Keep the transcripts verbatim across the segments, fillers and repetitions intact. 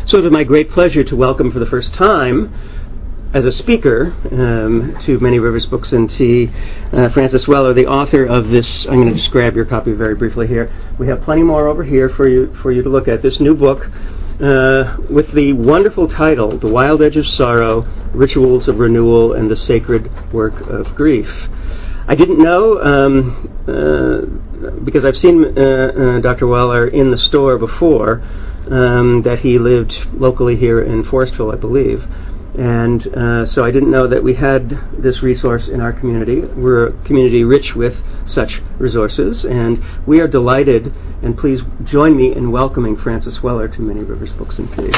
So it is my great pleasure to welcome for the first time as a speaker um, to Many Rivers Books and Tea, uh, Francis Weller, the author of this. I'm going to just grab your copy very briefly here. We have plenty more over here for you for you to look at. This new book uh, with the wonderful title, The Wild Edge of Sorrow, Rituals of Renewal and the Sacred Work of Grief. I didn't know, um, uh, because I've seen uh, uh, Doctor Weller in the store before, um, that he lived locally here in Forestville, I believe. And uh, so I didn't know that we had this resource in our community. We're a community rich with such resources, and we are delighted, and please join me in welcoming Francis Weller to Many Rivers Books and Tea.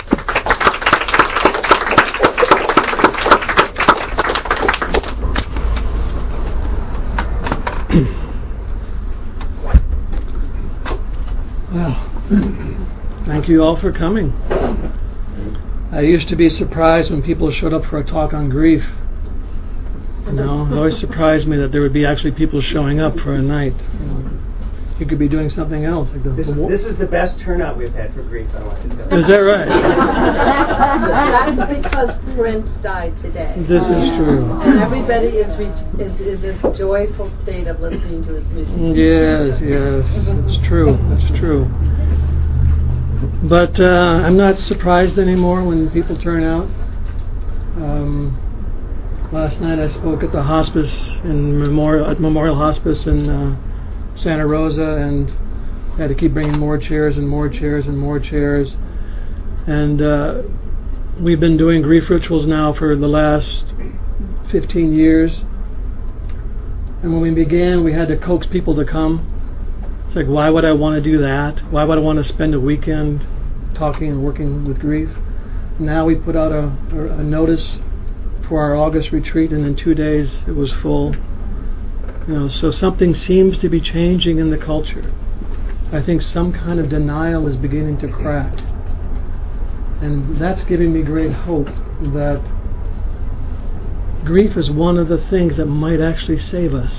Well, thank you all for coming. I used to be surprised when people showed up for a talk on grief. You know, it always surprised me that there would be actually people showing up for a night. You know, you could be doing something else. Like the, this, the this is the best turnout we've had for grief, I want to tell you. Is that right? That's because Prince died today. This is true. And everybody is, re- is in this joyful state of listening to his music. Yes, yes, it's true. It's true. But uh, I'm not surprised anymore when people turn out. Um, last night I spoke at the hospice in Memorial at Memorial Hospice in uh, Santa Rosa, and I had to keep bringing more chairs and more chairs and more chairs. And uh, we've been doing grief rituals now for the last fifteen years. And when we began, we had to coax people to come. It's like, why would I want to do that? Why would I want to spend a weekend talking and working with grief? Now we put out a, a notice for our August retreat, and in two days it was full. You know, so something seems to be changing in the culture. I think some kind of denial is beginning to crack, and that's giving me great hope that grief is one of the things that might actually save us.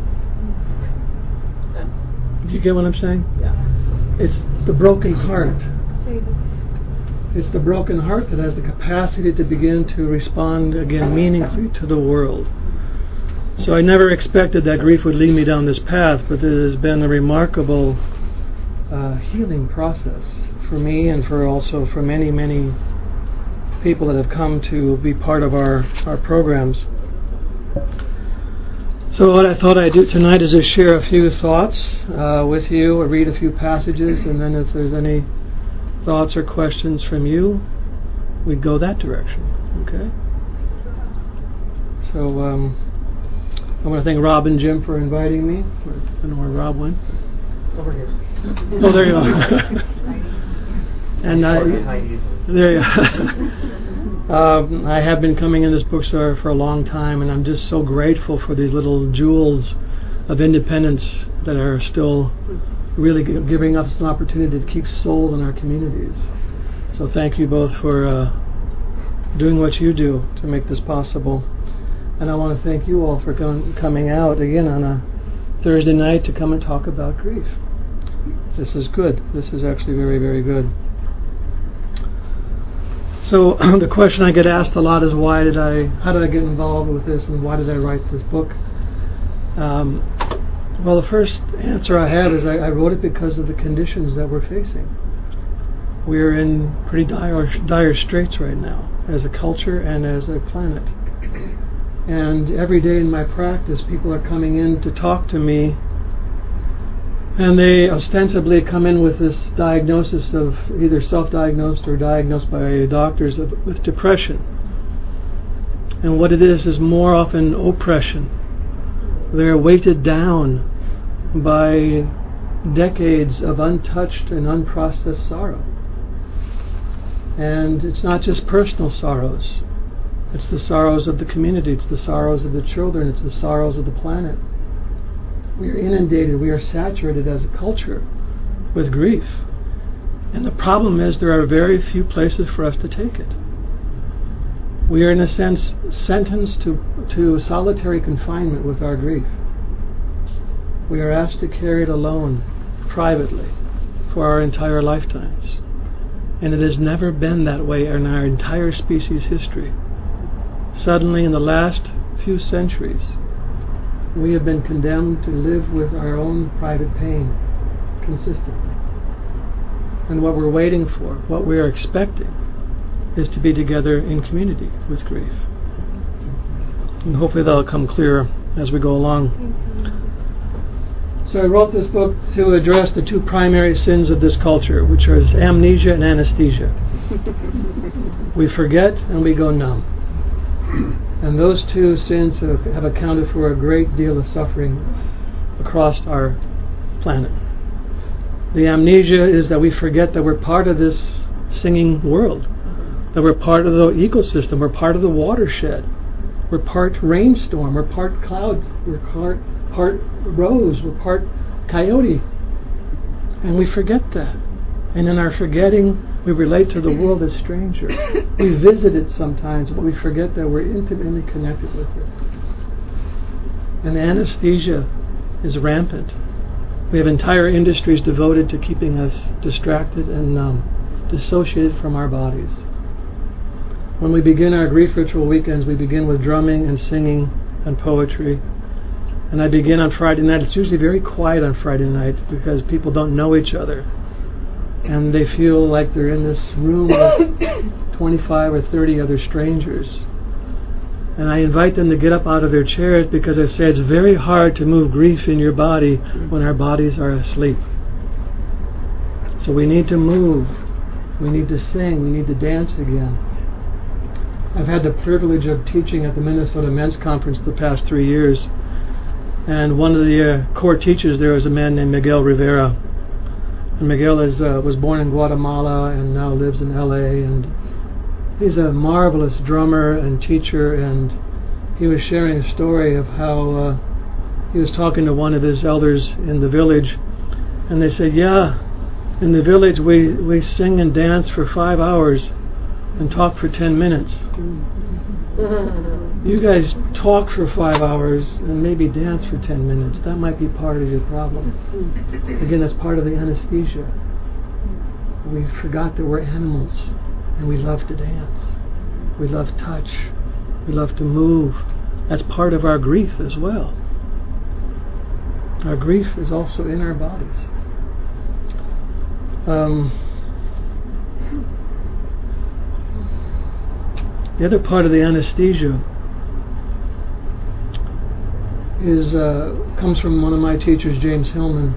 Do you get what I'm saying? Yeah. It's the broken heart. It's the broken heart that has the capacity to begin to respond again meaningfully to the world. So I never expected that grief would lead me down this path, but it has been a remarkable uh, healing process for me, and for also for many, many people that have come to be part of our, our programs. So what I thought I'd do tonight is just share a few thoughts uh, with you, or read a few passages, and then if there's any thoughts or questions from you, we'd go that direction. Okay? So um, I want to thank Rob and Jim for inviting me. I don't know where Rob went. Over here. Oh, there you are. And I, there you are. Um, I have been coming in this bookstore for a long time, and I'm just so grateful for these little jewels of independence that are still really g- giving us an opportunity to keep soul in our communities. So thank you both for uh, doing what you do to make this possible. And I want to thank you all for com- coming out again on a Thursday night to come and talk about grief. This is good. This is actually very, very good. So the question I get asked a lot is, why did I, how did I get involved with this, and why did I write this book? Um, well, the first answer I have is I, I wrote it because of the conditions that we're facing. We're in pretty dire, dire straits right now, as a culture and as a planet. And every day in my practice, people are coming in to talk to me, and they ostensibly come in with this diagnosis of either self-diagnosed or diagnosed by doctors of, with depression. And what it is is more often oppression. They're weighted down by decades of untouched and unprocessed sorrow. And it's not just personal sorrows. It's the sorrows of the community. It's the sorrows of the children. It's the sorrows of the planet. We are inundated, we are saturated as a culture with grief. And the problem is there are very few places for us to take it. We are in a sense sentenced to, to solitary confinement with our grief. We are asked to carry it alone, privately, for our entire lifetimes. And it has never been that way in our entire species history. Suddenly, in the last few centuries, we have been condemned to live with our own private pain consistently. And what we're waiting for, what we are expecting, is to be together in community with grief. And hopefully that'll come clearer as we go along. So I wrote this book to address the two primary sins of this culture, which are amnesia and anesthesia. We forget and we go numb. And those two sins have, have accounted for a great deal of suffering across our planet. The amnesia is that we forget that we're part of this singing world, that we're part of the ecosystem, we're part of the watershed, we're part rainstorm, we're part cloud, we're part, part rose, we're part coyote. And we forget that. And in our forgetting, we relate to the world as strangers. We visit it sometimes, but we forget that we're intimately connected with it. And anesthesia is rampant. We have entire industries devoted to keeping us distracted and numb, dissociated from our bodies. When we begin our grief ritual weekends, we begin with drumming and singing and poetry. And I begin on Friday night. It's usually very quiet on Friday night because people don't know each other. And they feel like they're in this room with twenty-five or thirty other strangers. And I invite them to get up out of their chairs because I say it's very hard to move grief in your body when our bodies are asleep. So we need to move. We need to sing. We need to dance again. I've had the privilege of teaching at the Minnesota Men's Conference the past three years. And one of the uh, core teachers there is a man named Miguel Rivera. And Miguel is, uh, was born in Guatemala and now lives in L A. And he's a marvelous drummer and teacher. And he was sharing a story of how uh, he was talking to one of his elders in the village. And they said, yeah, in the village we, we sing and dance for five hours and talk for ten minutes. You guys talk for five hours and maybe dance for ten minutes. That might be part of your problem. Again, that's part of the anesthesia. We forgot that we're animals and we love to dance. We love touch. We love to move. That's part of our grief as well. Our grief is also in our bodies. Um, the other part of the anesthesia is uh, comes from one of my teachers, James Hillman.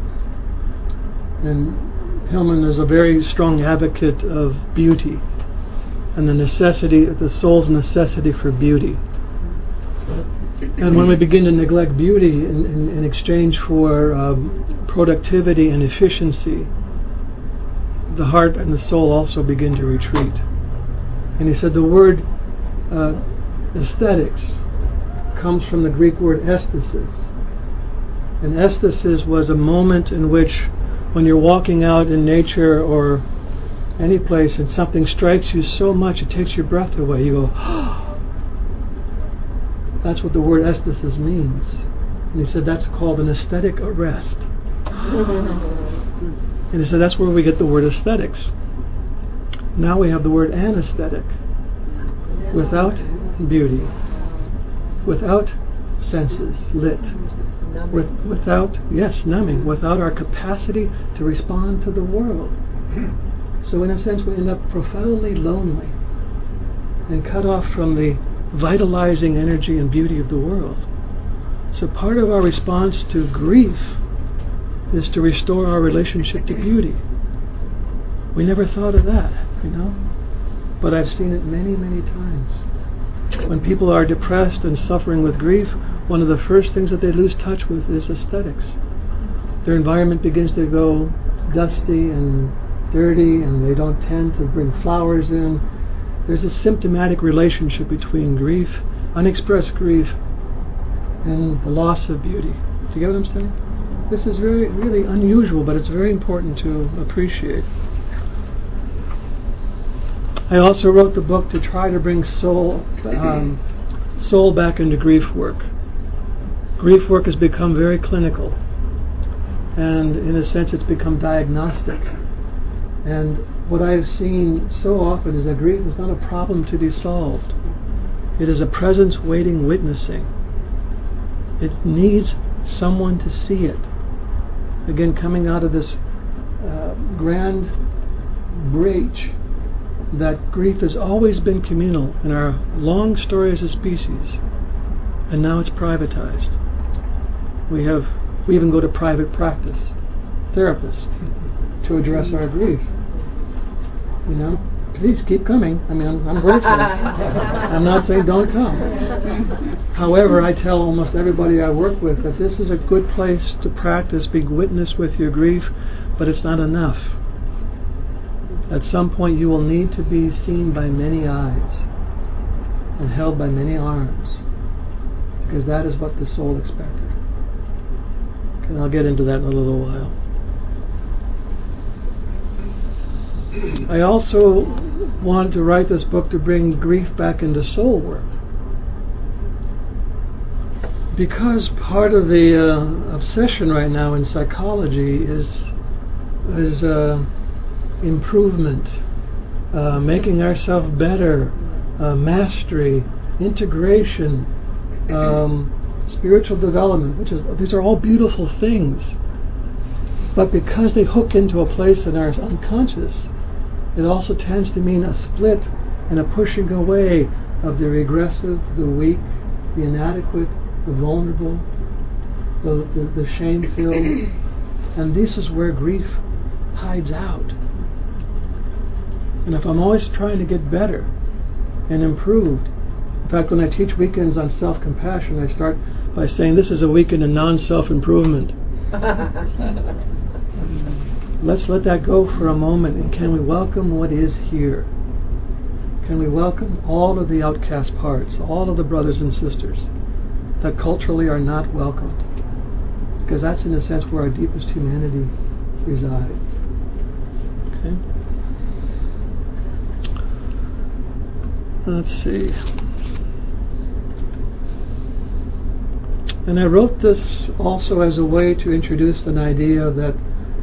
And Hillman is a very strong advocate of beauty and the necessity, the soul's necessity for beauty. And when we begin to neglect beauty in, in, in exchange for um, productivity and efficiency, the heart and the soul also begin to retreat. And he said the word uh, aesthetics comes from the Greek word aesthesis. And aesthesis was a moment in which, when you're walking out in nature or any place and something strikes you so much it takes your breath away, you go, oh. That's what the word aesthesis means. And he said that's called an aesthetic arrest. And he said that's where we get the word aesthetics. Now we have the word anesthetic. Without beauty, without senses lit, with, without, yes, numbing, without our capacity to respond to the world. So in a sense we end up profoundly lonely and cut off from the vitalizing energy and beauty of the world. So part of our response to grief is to restore our relationship to beauty. We never thought of that, you know, but I've seen it many, many times. When people are depressed and suffering with grief, one of the first things that they lose touch with is aesthetics. Their environment begins to go dusty and dirty, and they don't tend to bring flowers in. There's a symptomatic relationship between grief, unexpressed grief, and the loss of beauty. Do you get what I'm saying? This is very, really unusual, but it's very important to appreciate. I also wrote the book to try to bring soul, um, soul back into grief work. Grief work has become very clinical, and in a sense it's become diagnostic. And what I've seen so often is that grief is not a problem to be solved. It is a presence waiting, witnessing. It needs someone to see it. Again, coming out of this uh, grand breach that grief has always been communal in our long story as a species, and now it's privatized. We have we even go to private practice therapists to address our grief. You know, please keep coming. I mean, I'm, I'm grateful. I'm not saying don't come. However, I tell almost everybody I work with that this is a good place to practice being witness with your grief, but it's not enough. At some point you will need to be seen by many eyes and held by many arms, because that is what the soul expected. And I'll get into that in a little while. I also wanted to write this book to bring grief back into soul work, because part of the uh, obsession right now in psychology is is uh, improvement, uh, making ourselves better, uh, mastery, integration, um, spiritual development, which is these are all beautiful things. But because they hook into a place in our unconscious, it also tends to mean a split and a pushing away of the regressive, the weak, the inadequate, the vulnerable, the, the, the shame-filled. And this is where grief hides out. And if I'm always trying to get better and improved, in fact, when I teach weekends on self-compassion, I start by saying this is a weekend of non-self-improvement. Let's let that go for a moment, and can we welcome what is here? Can we welcome all of the outcast parts, all of the brothers and sisters that culturally are not welcomed? Because that's in a sense where our deepest humanity resides. Okay? Let's see. And I wrote this also as a way to introduce an idea that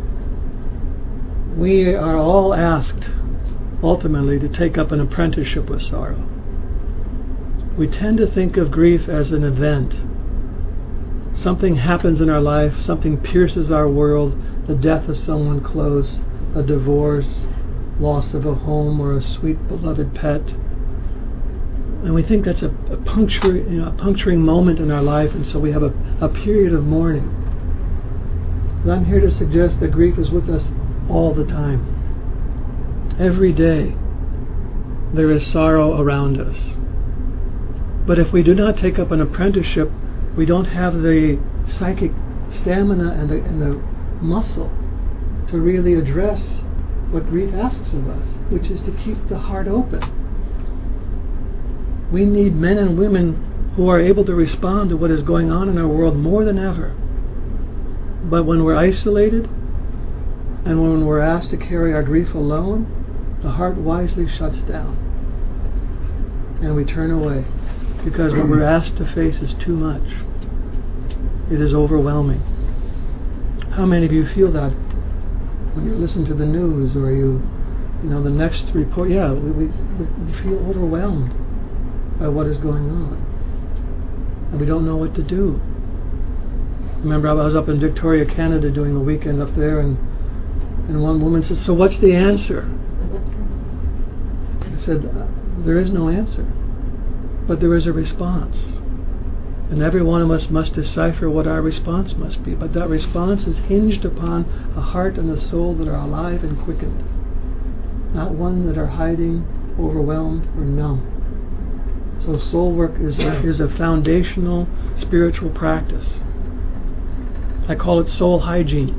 we are all asked ultimately to take up an apprenticeship with sorrow. We tend to think of grief as an event. Something happens in our life, something pierces our world, the death of someone close, a divorce, loss of a home or a sweet beloved pet. And we think that's a, a, puncturing, you know, a puncturing moment in our life, and so we have a, a period of mourning. But I'm here to suggest that grief is with us all the time. Every day there is sorrow around us. But if we do not take up an apprenticeship, we don't have the psychic stamina and the, and the muscle to really address what grief asks of us, which is to keep the heart open. We need men and women who are able to respond to what is going on in our world more than ever. But when we're isolated, and when we're asked to carry our grief alone, the heart wisely shuts down. And we turn away. Because what we're asked to face is too much. It is overwhelming. How many of you feel that when you listen to the news or you, you know, the next report? Yeah, we, we, we feel overwhelmed by what is going on. And we don't know what to do. Remember, I was up in Victoria, Canada doing a weekend up there, and And one woman said, so what's the answer? I said, uh, there is no answer. But there is a response. And every one of us must decipher what our response must be. But that response is hinged upon a heart and a soul that are alive and quickened. Not one that are hiding, overwhelmed, or numb. So soul work is a, is a foundational spiritual practice. I call it soul hygiene.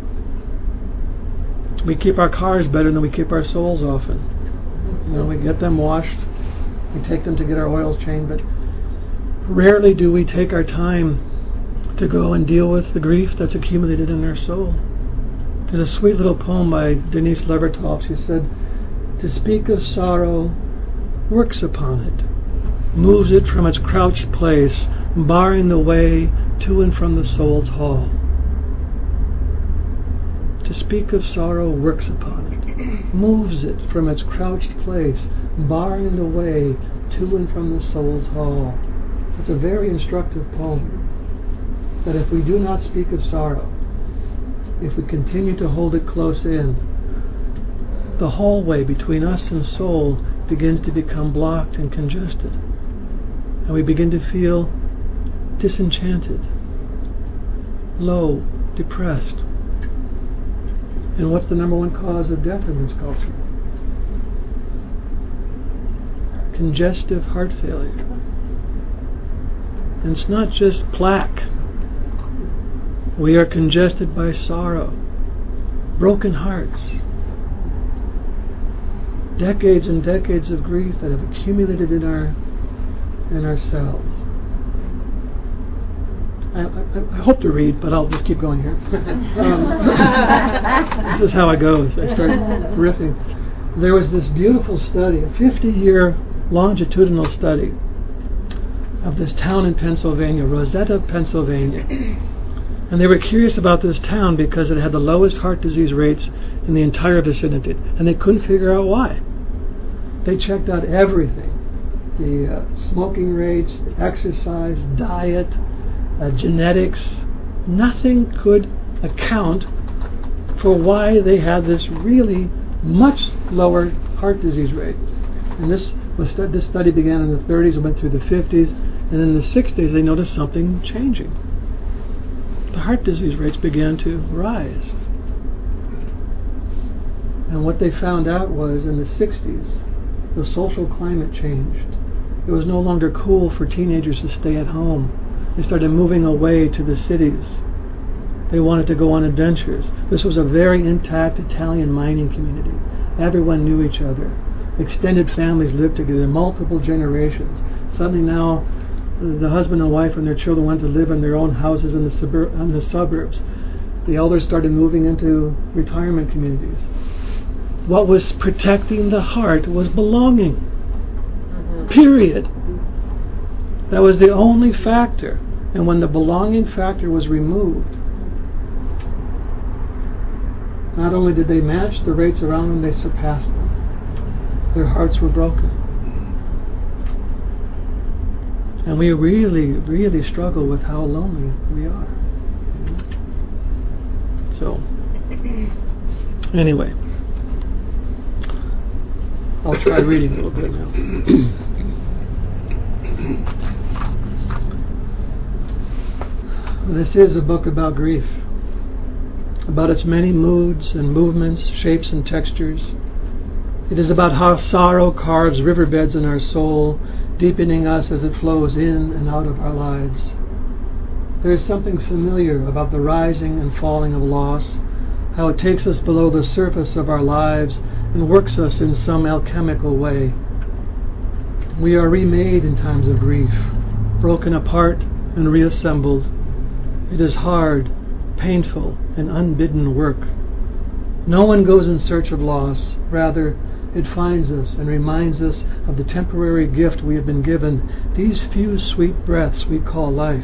We keep our cars better than we keep our souls often. You know, we get them washed, we take them to get our oils changed, but rarely do we take our time to go and deal with the grief that's accumulated in our soul. There's a sweet little poem by Denise Levertov. She said, to speak of sorrow works upon it, moves it from its crouched place, barring the way to and from the soul's hall. To speak of sorrow works upon it, moves it from its crouched place, barring the way to and from the soul's hall. It's a very instructive poem, that if we do not speak of sorrow, if we continue to hold it close in, the hallway between us and soul begins to become blocked and congested, and we begin to feel disenchanted, low, depressed. And what's the number one cause of death in this culture? Congestive heart failure. And it's not just plaque. We are congested by sorrow, broken hearts, decades and decades of grief that have accumulated in our in ourselves. I, I, I hope to read, but I'll just keep going here. um, this is how I go. I start riffing. There was this beautiful study, a fifty-year longitudinal study of this town in Pennsylvania, Rosetta, Pennsylvania. And they were curious about this town because it had the lowest heart disease rates in the entire vicinity, and they couldn't figure out why. They checked out everything: the uh, smoking rates, the exercise, diet, uh, genetics. Nothing could account for why they had this really much lower heart disease rate. And this was this study began in the thirties and went through the fifties, and in the sixties they noticed something changing. The heart disease rates began to rise. And what they found out was in the sixties, the social climate changed. It was no longer cool for teenagers to stay at home. They started moving away to the cities. They wanted to go on adventures. This was a very intact Italian mining community. Everyone knew each other. Extended families lived together, multiple generations. Suddenly now, the husband and wife and their children went to live in their own houses in the, subur- in the suburbs. The elders started moving into retirement communities. What was protecting the heart was belonging. Mm-hmm. Period. That was the only factor. And when the belonging factor was removed, not only did they match the rates around them, they surpassed them. Their hearts were broken. And we really, really struggle with how lonely we are. So, anyway, I'll try reading a little bit now. This is a book about grief, about its many moods and movements, shapes and textures. It is about how sorrow carves riverbeds in our soul, deepening us as it flows in and out of our lives. There is something familiar about the rising and falling of loss, how it takes us below the surface of our lives and works us in some alchemical way. We are remade in times of grief, broken apart and reassembled. It is hard, painful, and unbidden work. No one goes in search of loss. Rather, it finds us and reminds us of the temporary gift we have been given, these few sweet breaths we call life.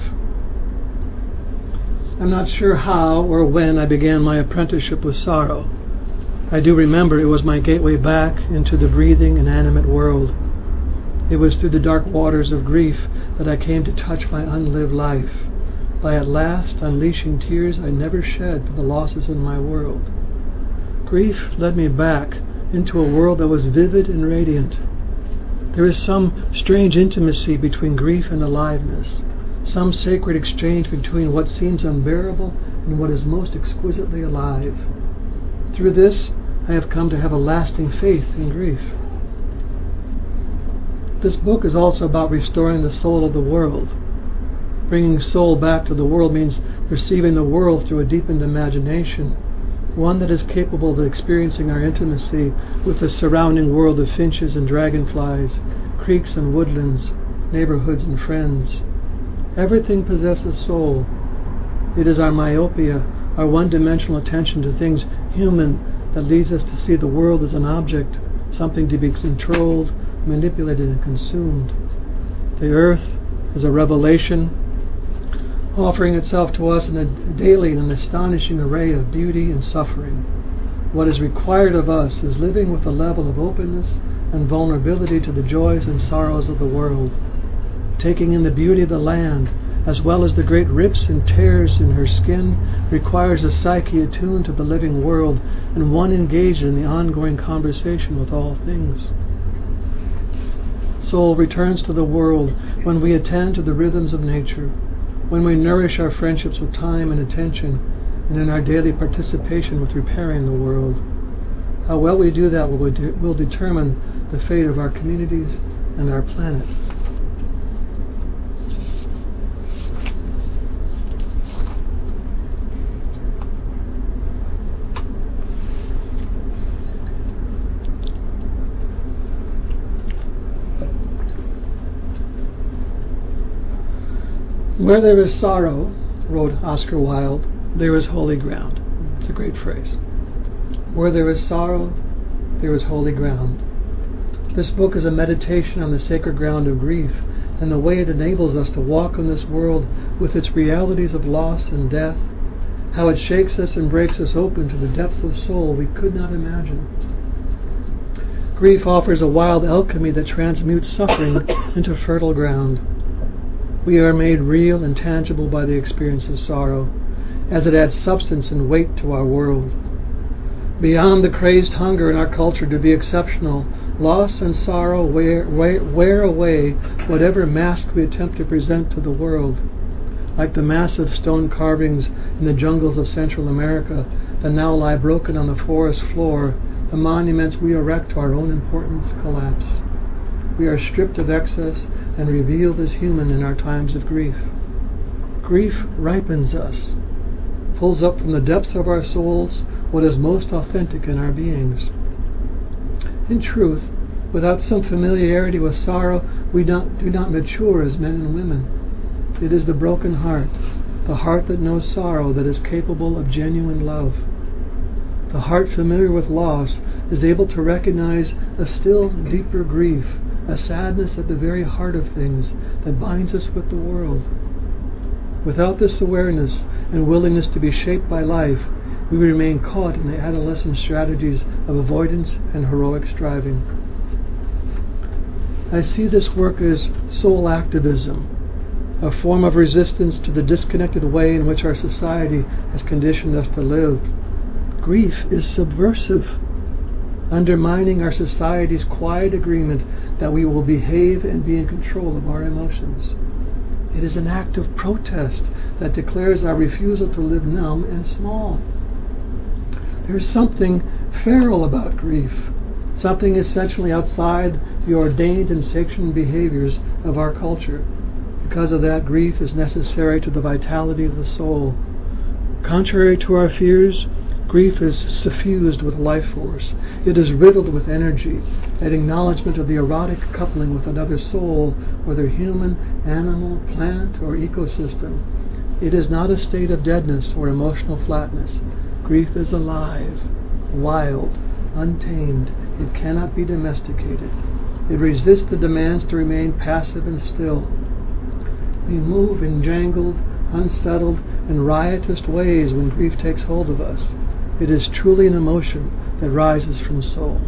I'm not sure how or when I began my apprenticeship with sorrow. I do remember it was my gateway back into the breathing, inanimate world. It was through the dark waters of grief that I came to touch my unlived life, by at last unleashing tears I never shed for the losses in my world. Grief led me back into a world that was vivid and radiant. There is some strange intimacy between grief and aliveness, some sacred exchange between what seems unbearable and what is most exquisitely alive. Through this, I have come to have a lasting faith in grief. This book is also about restoring the soul of the world. Bringing soul back to the world means perceiving the world through a deepened imagination, one that is capable of experiencing our intimacy with the surrounding world of finches and dragonflies, creeks and woodlands, neighborhoods and friends. Everything possesses soul. It is our myopia, our one-dimensional attention to things human, that leads us to see the world as an object, something to be controlled, manipulated, and consumed. The earth is a revelation offering itself to us in a daily and an astonishing array of beauty and suffering. What is required of us is living with a level of openness and vulnerability to the joys and sorrows of the world, taking in the beauty of the land, as well as the great rips and tears in her skin, requires a psyche attuned to the living world and one engaged in the ongoing conversation with all things. Soul returns to the world when we attend to the rhythms of nature, when we nourish our friendships with time and attention, and in our daily participation with repairing the world. How well we do that will, de- will determine the fate of our communities and our planet. Where there is sorrow, wrote Oscar Wilde, there is holy ground. It's a great phrase. Where there is sorrow, there is holy ground. This book is a meditation on the sacred ground of grief and the way it enables us to walk in this world with its realities of loss and death, how it shakes us and breaks us open to the depths of soul we could not imagine. Grief offers a wild alchemy that transmutes suffering into fertile ground. We are made real and tangible by the experience of sorrow, as it adds substance and weight to our world. Beyond the crazed hunger in our culture to be exceptional, loss and sorrow wear, wear, wear away whatever mask we attempt to present to the world. Like the massive stone carvings in the jungles of Central America that now lie broken on the forest floor, the monuments we erect to our own importance collapse. We are stripped of excess and revealed as human in our times of grief. Grief ripens us, pulls up from the depths of our souls what is most authentic in our beings. In truth, without some familiarity with sorrow, we not, do not mature as men and women. It is the broken heart, the heart that knows sorrow, that is capable of genuine love. The heart familiar with loss is able to recognize a still deeper grief, a sadness at the very heart of things that binds us with the world. Without this awareness and willingness to be shaped by life, we remain caught in the adolescent strategies of avoidance and heroic striving. I see this work as soul activism, a form of resistance to the disconnected way in which our society has conditioned us to live. Grief is subversive, undermining our society's quiet agreement that we will behave and be in control of our emotions. It is an act of protest that declares our refusal to live numb and small. There is something feral about grief, something essentially outside the ordained and sanctioned behaviors of our culture. Because of that, grief is necessary to the vitality of the soul. Contrary to our fears, grief is suffused with life force. It is riddled with energy, an acknowledgement of the erotic coupling with another soul, whether human, animal, plant, or ecosystem. It is not a state of deadness or emotional flatness. Grief is alive, wild, untamed. It cannot be domesticated. It resists the demands to remain passive and still. We move in jangled, unsettled, and riotous ways when grief takes hold of us. It is truly an emotion that rises from soul.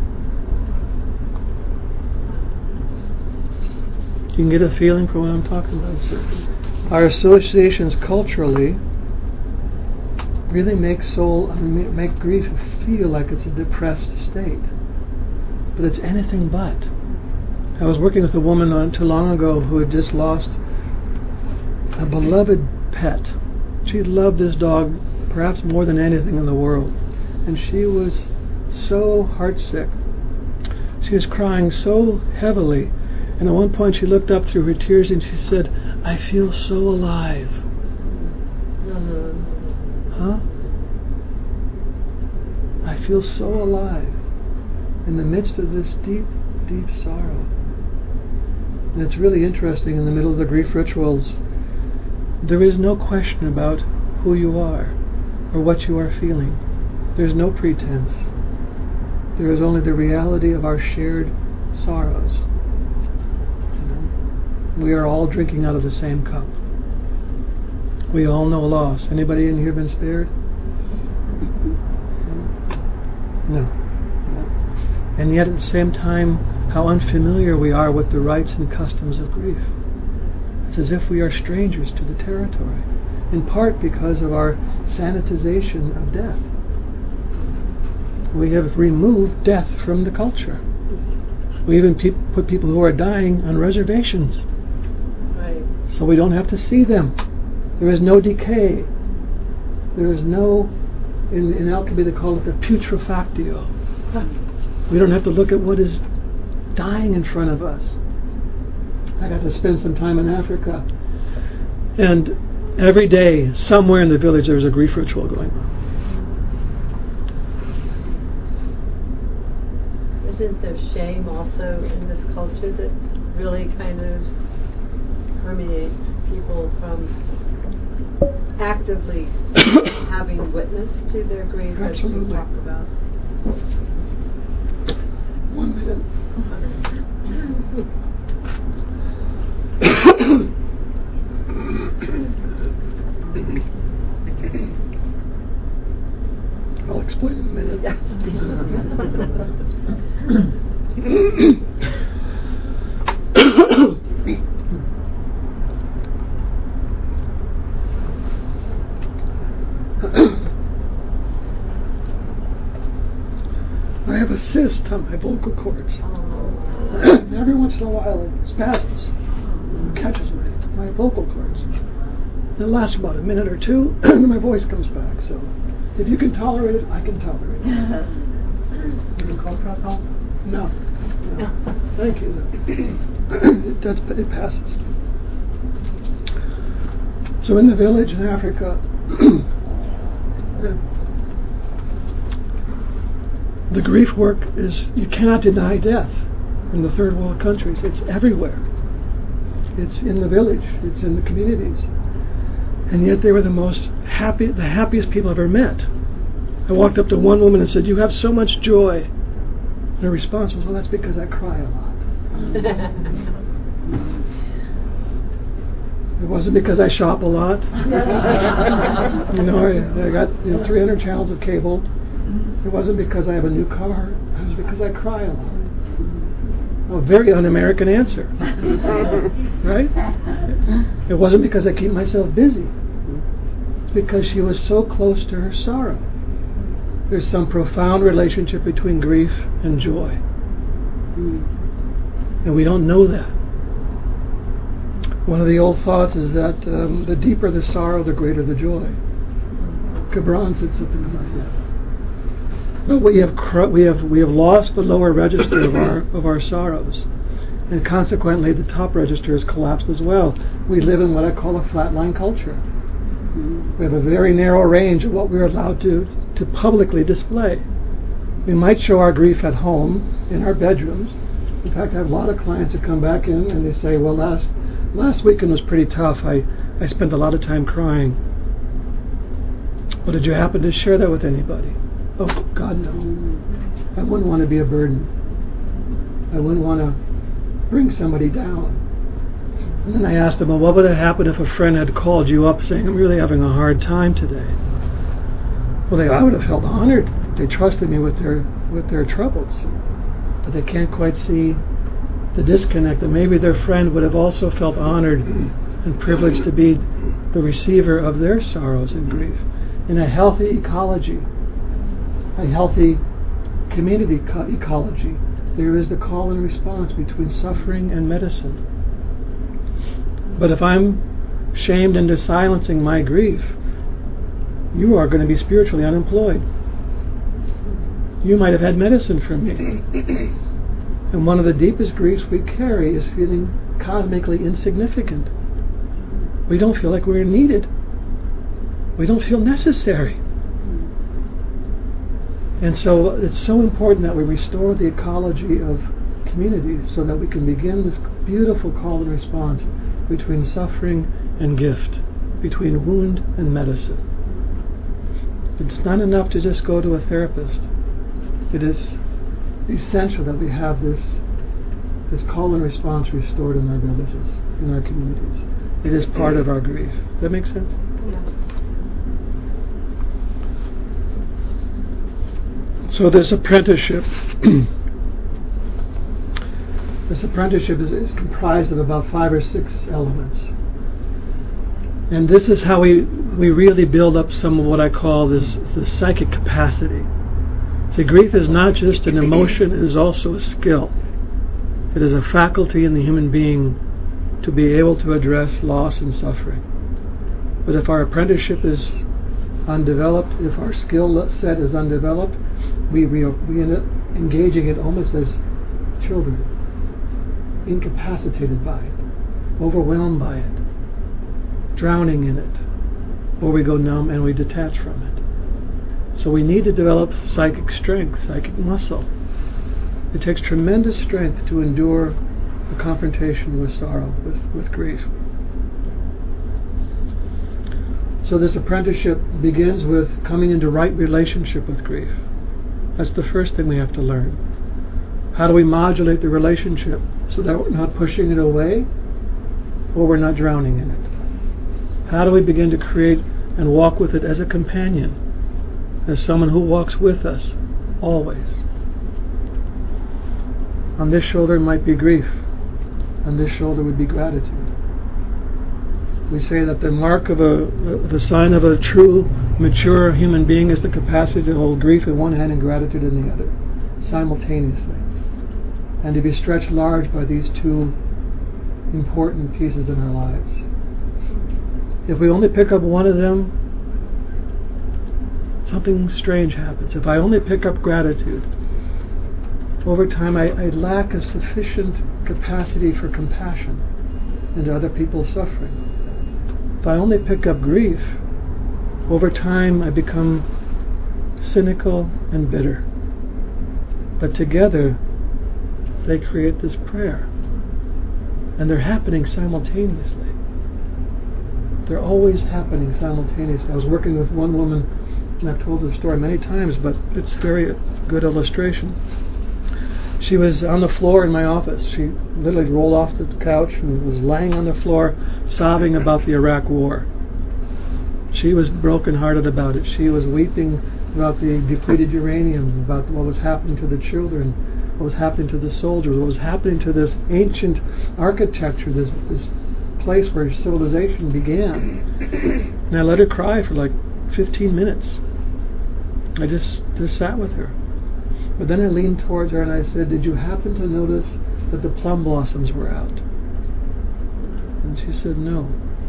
You can get a feeling for what I'm talking about. Our associations culturally really make soul, make grief feel like it's a depressed state. But it's anything but. I was working with a woman not too long ago who had just lost a beloved pet. She loved this dog perhaps more than anything in the world. And she was so heartsick. She was crying so heavily. And at one point she looked up through her tears and she said, "I feel so alive." Huh? I feel so alive in the midst of this deep, deep sorrow. And it's really interesting, in the middle of the grief rituals, there is no question about who you are or what you are feeling. There's no pretense. There is only the reality of our shared sorrows. You know? We are all drinking out of the same cup. We all know loss. Anybody in here been spared? No. And yet at the same time, how unfamiliar we are with the rites and customs of grief. It's as if we are strangers to the territory, in part because of our sanitization of death. We have removed death from the culture. We even pe- put people who are dying on reservations. Right. So we don't have to see them. There is no decay. There is no, in, in alchemy they call it the putrefactio. We don't have to look at what is dying in front of us. I got to spend some time in Africa, and every day, somewhere in the village, there's a grief ritual going on. Isn't there shame also in this culture that really kind of permeates people from actively having witness to their grief, as you Absolutely. talk about? One minute. I'll explain in a minute. I have a cyst on my vocal cords. And every once in a while it spasms, it catches my, my vocal cords. It lasts about a minute or two, and then my voice comes back. So if you can tolerate it, I can tolerate it. You can call for help? No. no. Thank you. it, does, it passes. So in the village in Africa, the grief work is, you cannot deny death in the third world countries. It's everywhere. It's in the village. It's in the communities. And yet they were the most happy, the happiest people I've ever met. I walked up to one woman and said, "You have so much joy." And her response was, "Well, that's because I cry a lot." It wasn't because I shop a lot. you know, I, I got you know three hundred channels of cable. It wasn't because I have a new car. It was because I cry a lot. A very un-American answer, right? It wasn't because I keep myself busy. It's because she was so close to her sorrow. There's some profound relationship between grief and joy. And we don't know that. One of the old thoughts is that um, the deeper the sorrow, the greater the joy. Gibran said something like that. But we have cr- we have we have lost the lower register of our of our sorrows, and consequently the top register has collapsed as well. We live in what I call a flatline culture. We have a very narrow range of what we're allowed to to publicly display. We might show our grief at home in our bedrooms. In fact, I have a lot of clients that come back in and they say, "Well, last last weekend was pretty tough. I I spent a lot of time crying." Well, did you happen to share that with anybody? Oh, God, no. I wouldn't want to be a burden. I wouldn't want to bring somebody down. And then I asked them, well, what would have happened if a friend had called you up saying, "I'm really having a hard time today"? Well, they, I would have felt honored. They trusted me with their with their troubles. But they can't quite see the disconnect. That maybe their friend would have also felt honored and privileged to be the receiver of their sorrows and grief. In a healthy ecology, a healthy community co- ecology, there is the call and response between suffering and medicine. But if I'm shamed into silencing my grief, you are going to be spiritually unemployed. You might have had medicine from me. And one of the deepest griefs we carry is feeling cosmically insignificant. We don't feel like we're needed. We don't feel necessary. And so it's so important that we restore the ecology of communities so that we can begin this beautiful call and response between suffering and gift, between wound and medicine. It's not enough to just go to a therapist. It is essential that we have this this call and response restored in our villages, in our communities. It is part of our grief. Does that make sense? So this apprenticeship, this apprenticeship is, is comprised of about five or six elements. And this is how we, we really build up some of what I call this the psychic capacity. See, grief is not just an emotion, it is also a skill. It is a faculty in the human being to be able to address loss and suffering. But if our apprenticeship is undeveloped, if our skill set is undeveloped, we, we, we end up engaging it almost as children, incapacitated by it, overwhelmed by it, drowning in it, or we go numb and we detach from it. So we need to develop psychic strength, psychic muscle. It takes tremendous strength to endure a confrontation with sorrow, with, with grief. So this apprenticeship begins with coming into right relationship with grief. That's the first thing we have to learn. How do we modulate the relationship so that we're not pushing it away or we're not drowning in it? How do we begin to create and walk with it as a companion, as someone who walks with us always? On this shoulder might be grief. On this shoulder would be gratitude. We say that the mark of a, the sign of a true, mature human being is the capacity to hold grief in one hand and gratitude in the other, simultaneously, and to be stretched large by these two important pieces in our lives. If we only pick up one of them, something strange happens. If I only pick up gratitude, over time I, I lack a sufficient capacity for compassion into other people's suffering. If I only pick up grief, over time I become cynical and bitter. But together they create this prayer. And they're happening simultaneously. They're always happening simultaneously. I was working with one woman, and I've told this story many times, but it's a very good illustration. She was on the floor in my office. She literally rolled off the couch and was laying on the floor sobbing about the Iraq War. She was brokenhearted about it. She was weeping about the depleted uranium, about what was happening to the children, what was happening to the soldiers, what was happening to this ancient architecture, this, this place where civilization began. And I let her cry for like fifteen minutes. I just, just sat with her. But then I leaned towards her and I said, "Did you happen to notice that the plum blossoms were out?" And she said, "No."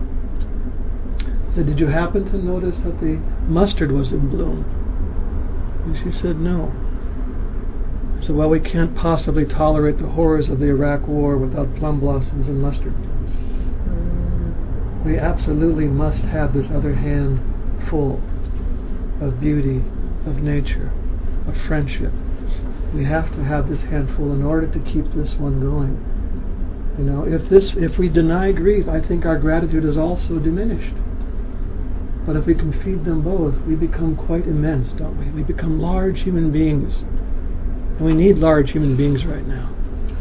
I said, "Did you happen to notice that the mustard was in bloom?" And she said, "No." I said, "Well, we can't possibly tolerate the horrors of the Iraq War without plum blossoms and mustard blooms. We absolutely must have this other hand full of beauty, of nature, of friendship. We have to have this handful in order to keep this one going. You know, if this, if we deny grief, I think our gratitude is also diminished. But if we can feed them both, we become quite immense, don't we? We become large human beings. And we need large human beings right now."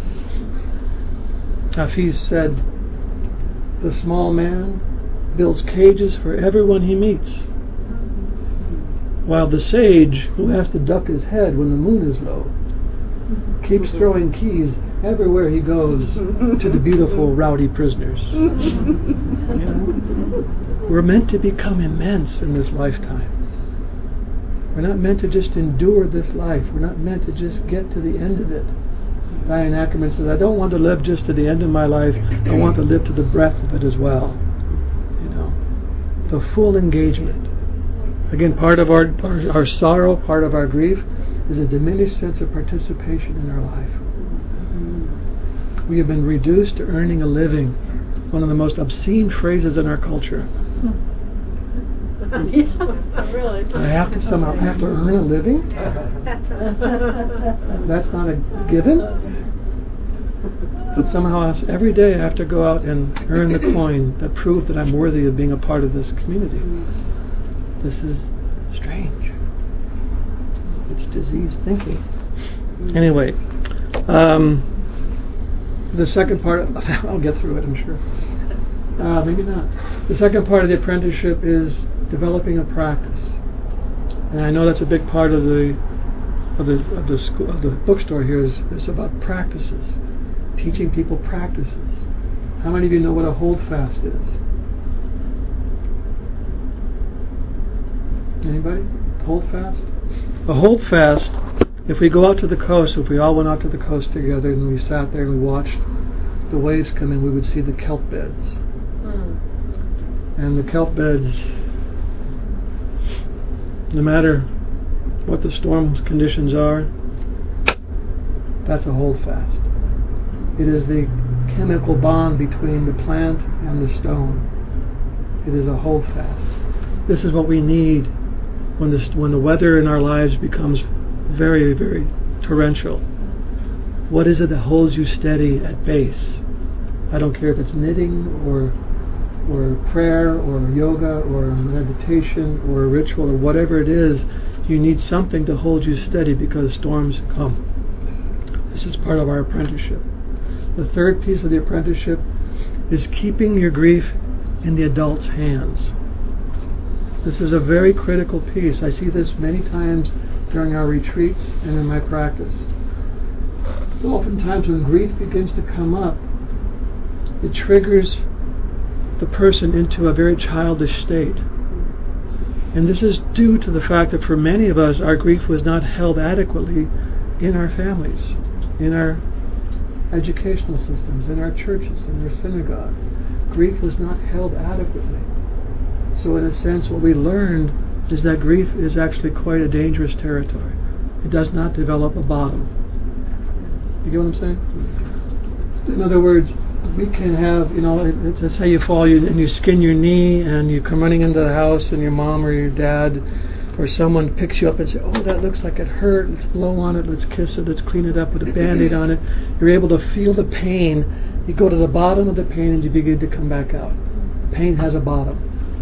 Hafiz said, "The small man builds cages for everyone he meets, while the sage, who has to duck his head when the moon is low, keeps throwing keys everywhere he goes to the beautiful, rowdy prisoners." You know? We're meant to become immense in this lifetime. We're not meant to just endure this life. We're not meant to just get to the end of it. Diane Ackerman says, "I don't want to live just to the end of my life. I want to live to the breadth of it as well." You know, the full engagement. Again, part of our, our our sorrow, part of our grief, is a diminished sense of participation in our life. We have been reduced to earning a living, one of the most obscene phrases in our culture. Yeah, really. I have to somehow have to earn a living? That's not a given. But somehow every day I have to go out and earn the coin that proves that I'm worthy of being a part of this community. This is strange. It's diseased thinking. Anyway, um, the second part, I'll get through it, I'm sure. Uh, maybe not. The second part of the apprenticeship is developing a practice, and I know that's a big part of the of the of the school of the bookstore here is, is about practices, teaching people practices. How many of you know what a holdfast is? Anybody? Holdfast? A holdfast. If we go out to the coast, if we all went out to the coast together and we sat there and we watched the waves come in, we would see the kelp beds. Mm. And the kelp beds, no matter what the storm conditions are, that's a holdfast. It is the chemical bond between the plant and the stone. It is a holdfast. This is what we need when the when the weather in our lives becomes very, very torrential. What is it that holds you steady at base? I don't care if it's knitting or or prayer or yoga or meditation or a ritual or whatever it is. You need something to hold you steady because storms come. This is part of our apprenticeship. The third piece of the apprenticeship is keeping your grief in the adult's hands. This is a very critical piece. I see this many times during our retreats and in my practice. Oftentimes when grief begins to come up, it triggers the person into a very childish state. And this is due to the fact that for many of us, our grief was not held adequately in our families, in our educational systems, in our churches, in our synagogue. Grief was not held adequately. So in a sense, what we learned is that grief is actually quite a dangerous territory. It does not develop a bottom. You get what I'm saying? In other words, we can have, you know, it, it's, let's say you fall you, and you skin your knee and you come running into the house and your mom or your dad or someone picks you up and say, oh, that looks like it hurt, let's blow on it, let's kiss it, let's clean it up with a Band-Aid on it. You're able to feel the pain. You go to the bottom of the pain and you begin to come back out. Pain has a bottom.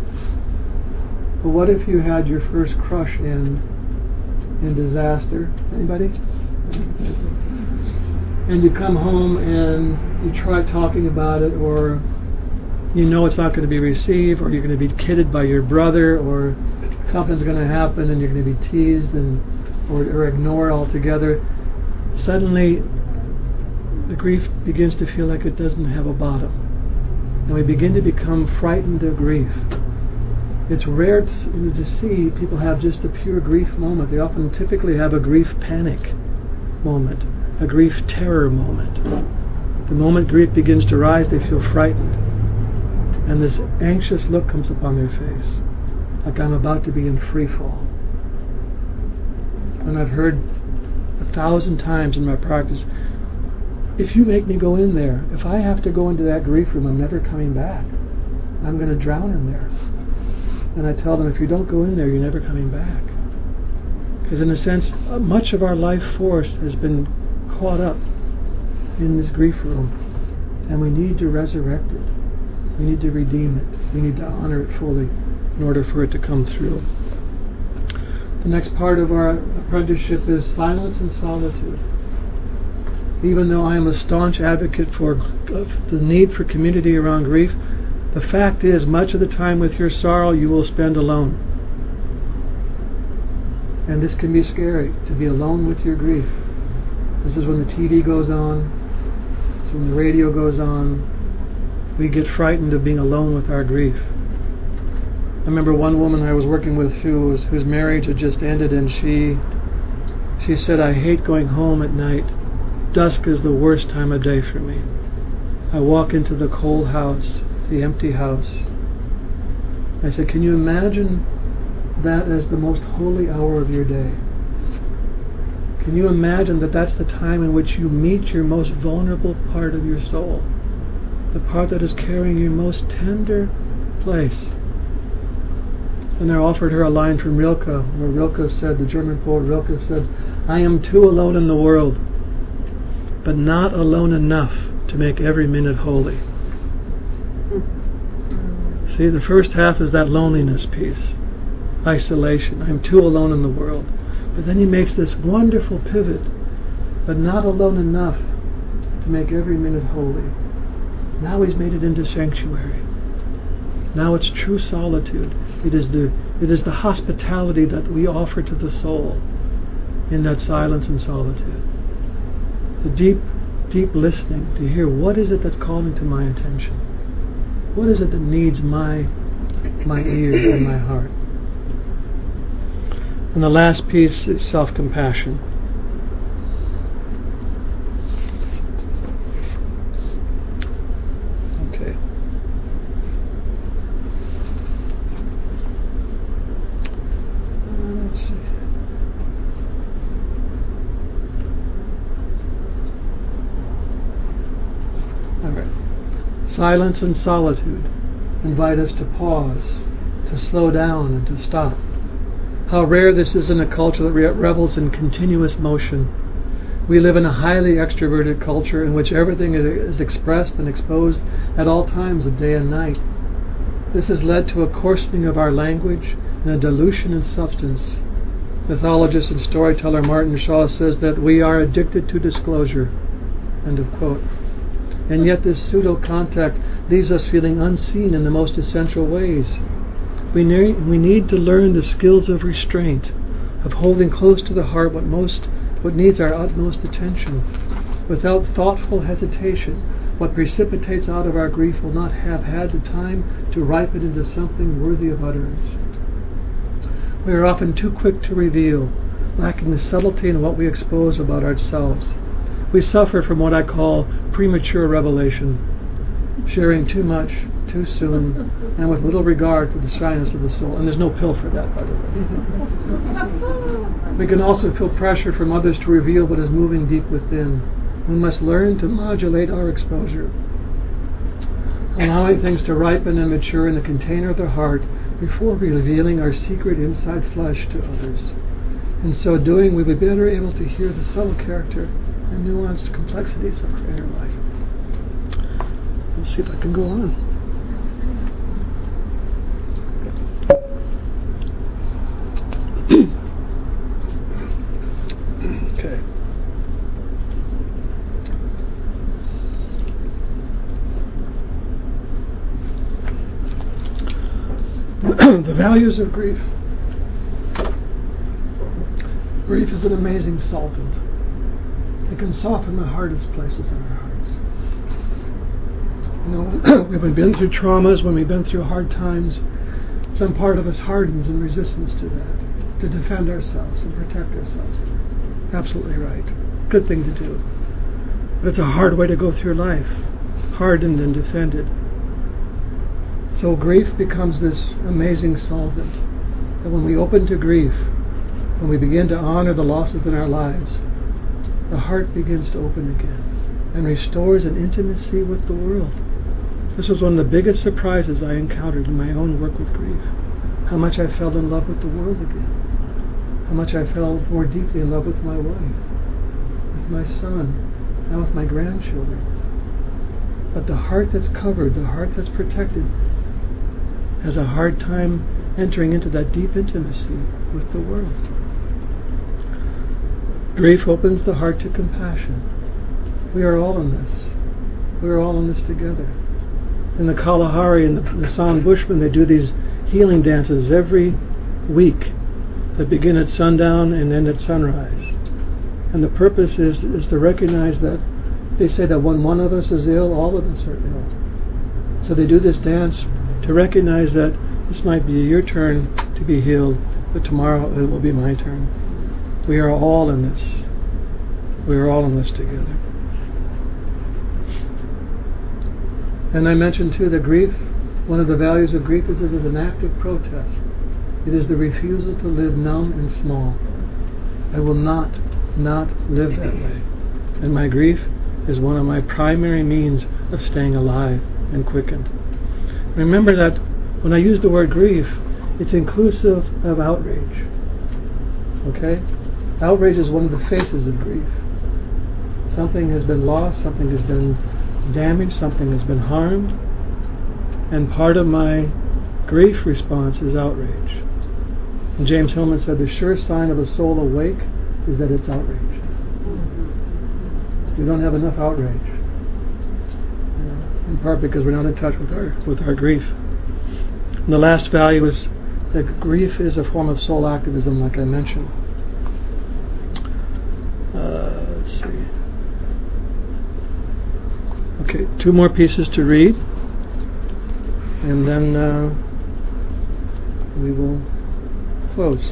But what if you had your first crush in in disaster? Anybody? And you come home and you try talking about it, or you know it's not going to be received, or you're going to be kidded by your brother, or something's going to happen and you're going to be teased and or, or ignored altogether. Suddenly the grief begins to feel like it doesn't have a bottom, and we begin to become frightened of grief. It's rare to, to see people have just a pure grief moment. They often typically have a grief panic moment, a grief terror moment. The moment grief begins to rise, they feel frightened, and this anxious look comes upon their face, like I'm about to be in free fall. And I've heard a thousand times in my practice, if you make me go in there, if I have to go into that grief room, I'm never coming back. I'm going to drown in there. And I tell them, if you don't go in there, you're never coming back. Because in a sense, much of our life force has been caught up in this grief room, and we need to resurrect it. We need to redeem it. We need to honor it fully in order for it to come through. The next part of our apprenticeship is silence and solitude. Even though I am a staunch advocate for of the need for community around grief, the fact is, much of the time with your sorrow you will spend alone. And this can be scary, to be alone with your grief. This is when the T V goes on, this is when the radio goes on. We get frightened of being alone with our grief. I remember one woman I was working with who was, whose marriage had just ended, and she she said, I hate going home at night. Dusk is the worst time of day for me. I walk into the cold house, the empty house. I said, can you imagine that as the most holy hour of your day? Can you imagine that that's the time in which you meet your most vulnerable part of your soul, the part that is carrying your most tender place? And I offered her a line from Rilke, where Rilke said, the German poet Rilke says, I am too alone in the world, but not alone enough to make every minute holy. See, the first half is that loneliness piece, isolation. I'm too alone in the world. But then he makes this wonderful pivot, but not alone enough to make every minute holy. Now he's made it into sanctuary. Now it's true solitude. It is the it is the hospitality that we offer to the soul in that silence and solitude. The deep, deep listening to hear what is it that's calling to my attention. What is it that needs my my ears and my heart? And the last piece is self-compassion. Okay. Uh, let's see. All right. Silence and solitude invite us to pause, to slow down, and to stop. How rare this is in a culture that re- revels in continuous motion. We live in a highly extroverted culture in which everything is expressed and exposed at all times of day and night. This has led to a coarsening of our language and a dilution in substance. Mythologist and storyteller Martin Shaw says that we are addicted to disclosure. End of quote. And yet this pseudo-contact leaves us feeling unseen in the most essential ways. We need, we need to learn the skills of restraint, of holding close to the heart what most, what needs our utmost attention. Without thoughtful hesitation, what precipitates out of our grief will not have had the time to ripen into something worthy of utterance. We are often too quick to reveal, lacking the subtlety in what we expose about ourselves. We suffer from what I call premature revelation, sharing too much, too soon, and with little regard for the shyness of the soul. And there's no pill for that, by the way. We can also feel pressure from others to reveal what is moving deep within. We must learn to modulate our exposure, allowing things to ripen and mature in the container of the heart before revealing our secret inside flesh to others. In so doing, we will be better able to hear the subtle character and nuanced complexities of our inner life. Let's see if I can go on. Okay. The values of grief. Grief is an amazing solvent. It can soften the hardest places in our hearts. You know, when we've been through traumas, when we've been through hard times, some part of us hardens in resistance to that, to defend ourselves and protect ourselves. Absolutely right. Good thing to do. But it's a hard way to go through life, hardened and defended. So grief becomes this amazing solvent that when we open to grief, when we begin to honor the losses in our lives, the heart begins to open again and restores an intimacy with the world. This was one of the biggest surprises I encountered in my own work with grief. How much I fell in love with the world again. How much I fell more deeply in love with my wife, with my son, and with my grandchildren. But the heart that's covered, the heart that's protected, has a hard time entering into that deep intimacy with the world. Grief opens the heart to compassion. We are all in this. We are all in this together. In the Kalahari and the, the San Bushmen, they do these healing dances every week that begin at sundown and end at sunrise. And the purpose is, is to recognize that they say that when one of us is ill, all of us are ill. So they do this dance to recognize that this might be your turn to be healed, but tomorrow it will be my turn. We are all in this. We are all in this together. And I mentioned too that grief, one of the values of grief is it is an act of protest. It is the refusal to live numb and small. I will not, not live that way. And my grief is one of my primary means of staying alive and quickened. Remember that when I use the word grief, it's inclusive of outrage. Okay? Outrage is one of the faces of grief. Something has been lost, something has been damaged, something has been harmed, and part of my grief response is outrage. And James Hillman said the sure sign of a soul awake is that it's outraged. We don't have enough outrage, in part because we're not in touch with our with our grief. And the last value is that grief is a form of soul activism, like I mentioned. Uh, let's see. Okay, two more pieces to read, and then uh, we will close.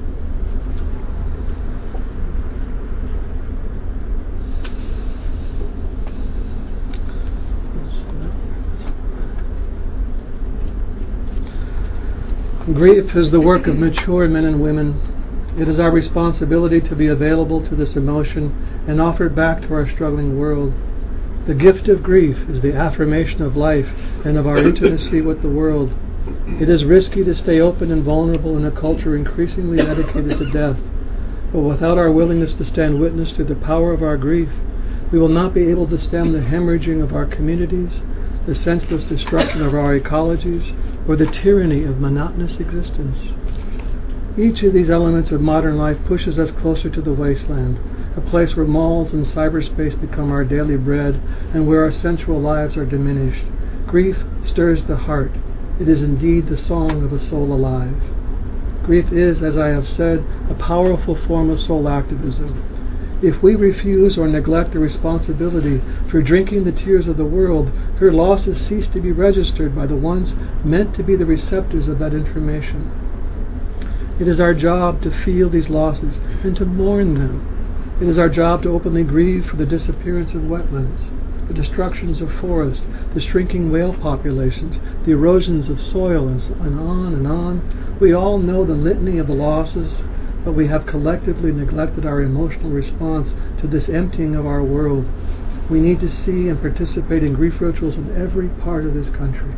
Grief is the work of mature men and women. It is our responsibility to be available to this emotion and offer it back to our struggling world. The gift of grief is the affirmation of life and of our intimacy with the world. It is risky to stay open and vulnerable in a culture increasingly dedicated to death. But without our willingness to stand witness to the power of our grief, we will not be able to stem the hemorrhaging of our communities, the senseless destruction of our ecologies, or the tyranny of monotonous existence. Each of these elements of modern life pushes us closer to the wasteland, a place where malls and cyberspace become our daily bread and where our sensual lives are diminished. Grief stirs the heart. It is indeed the song of a soul alive. Grief is, as I have said, a powerful form of soul activism. If we refuse or neglect the responsibility for drinking the tears of the world, her losses cease to be registered by the ones meant to be the receptors of that information. It is our job to feel these losses and to mourn them. It is our job to openly grieve for the disappearance of wetlands, the destructions of forests, the shrinking whale populations, the erosions of soil, and, so, and on and on. We all know the litany of the losses, but we have collectively neglected our emotional response to this emptying of our world. We need to see and participate in grief rituals in every part of this country.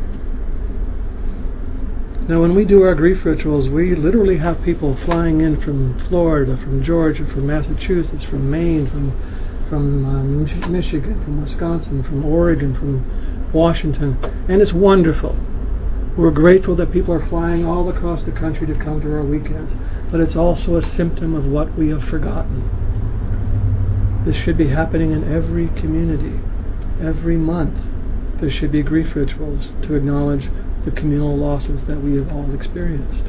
Now, when we do our grief rituals, we literally have people flying in from Florida, from Georgia, from Massachusetts, from Maine, from from um, Michigan, from Wisconsin, from Oregon, from Washington, and it's wonderful. We're grateful that people are flying all across the country to come to our weekends, but it's also a symptom of what we have forgotten. This should be happening in every community. Every month there should be grief rituals to acknowledge the communal losses that we have all experienced.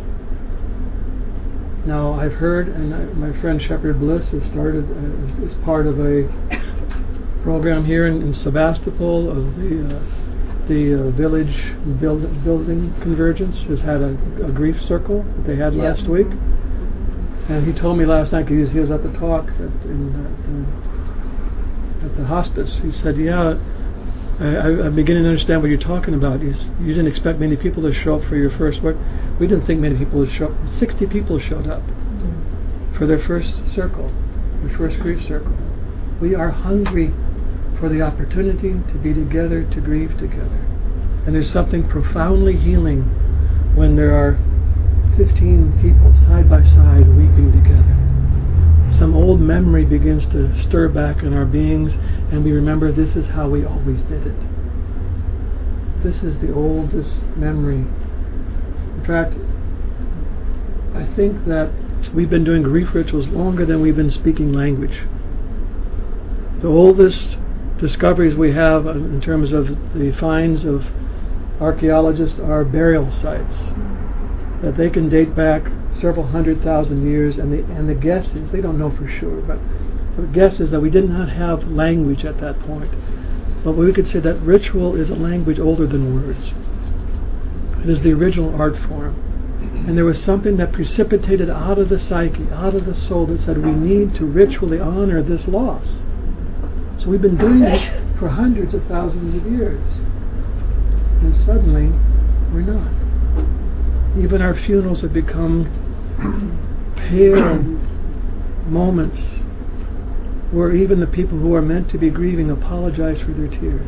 Now, I've heard, and I, my friend Shepherd Bliss has started uh, as, as part of a program here in, in Sebastopol of the uh, the uh, village build, building convergence has had a, a grief circle that they had Yep. last week. And he told me last night, he was, he was at the talk at, in, uh, the, at the hospice. He said, yeah, I, I, I'm beginning to understand what you're talking about. He's, you didn't expect many people to show up for your first work. We didn't think many people would show up. sixty people showed up mm-hmm. for their first circle, their first grief circle. We are hungry for the opportunity to be together, to grieve together. And there's something profoundly healing when there are fifteen people side by side weeping together. Some old memory begins to stir back in our beings, and we remember this is how we always did it. This is the oldest memory. In fact, I think that we've been doing grief rituals longer than we've been speaking language. The oldest discoveries we have in terms of the finds of archaeologists are burial sites, that they can date back several hundred thousand years, and the and the guess is, they don't know for sure, but the guess is that we did not have language at that point. But we could say that ritual is a language older than words. It is the original art form. And there was something that precipitated out of the psyche, out of the soul, that said we need to ritually honor this loss. So we've been doing this for hundreds of thousands of years. And suddenly, we're not. Even our funerals have become pale moments where even the people who are meant to be grieving apologize for their tears.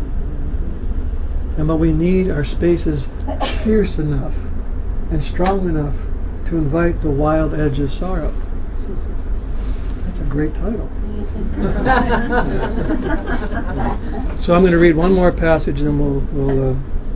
And what we need are spaces fierce enough and strong enough to invite the wild edge of sorrow. That's a great title. So I'm going to read one more passage, and then we'll... we'll uh,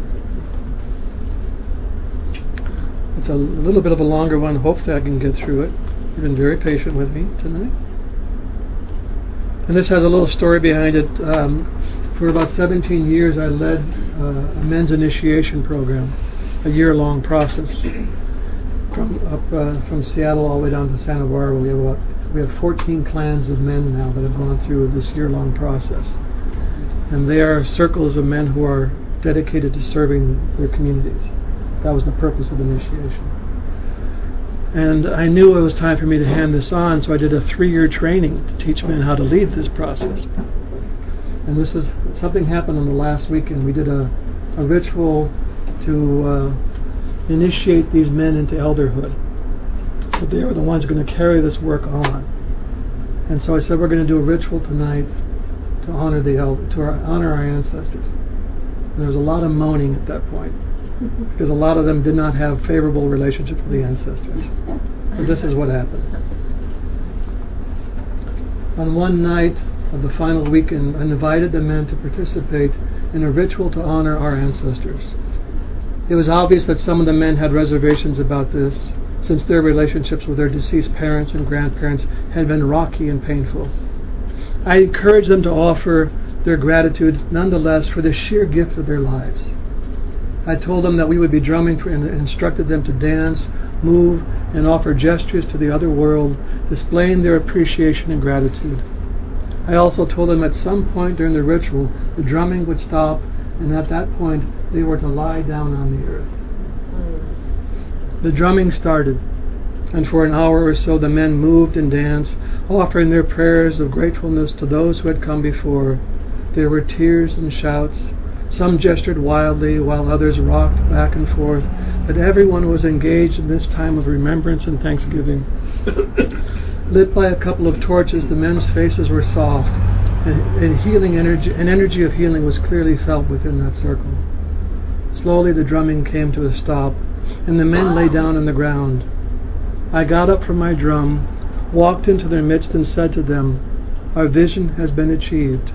it's a little bit of a longer one. Hopefully I can get through it. You've been very patient with me tonight. And this has a little story behind it. Um, for about seventeen years I led uh, a men's initiation program a year-long process from up uh, from Seattle all the way down to Santa Barbara. We have about, we have fourteen clans of men now that have gone through this year-long process, and they are circles of men who are dedicated to serving their communities. That was the purpose of the initiation. And I knew it was time for me to hand this on, so I did a three-year training to teach men how to lead this process. And this is something happened on the last weekend. We did a, a ritual to uh, initiate these men into elderhood. So they were the ones going to carry this work on. And so I said, we're going to do a ritual tonight to honor the el- to our, honor our ancestors. And there was a lot of moaning at that point, because a lot of them did not have favorable relationships with the ancestors. But this is what happened. On one night of the final weekend, I invited the men to participate in a ritual to honor our ancestors. It was obvious that some of the men had reservations about this, since their relationships with their deceased parents and grandparents had been rocky and painful. I encouraged them to offer their gratitude nonetheless for the sheer gift of their lives. I told them that we would be drumming for, and instructed them to dance, move, and offer gestures to the other world, displaying their appreciation and gratitude. I also told them at some point during the ritual, the drumming would stop, and at that point, they were to lie down on the earth. The drumming started, and for an hour or so the men moved and danced, offering their prayers of gratefulness to those who had come before. There were tears and shouts. Some gestured wildly, while others rocked back and forth, but everyone was engaged in this time of remembrance and thanksgiving. Lit by a couple of torches, the men's faces were soft, and, and healing energy, an energy of healing was clearly felt within that circle. Slowly the drumming came to a stop, and the men lay down on the ground. I got up from my drum, walked into their midst, and said to them, "Our vision has been achieved."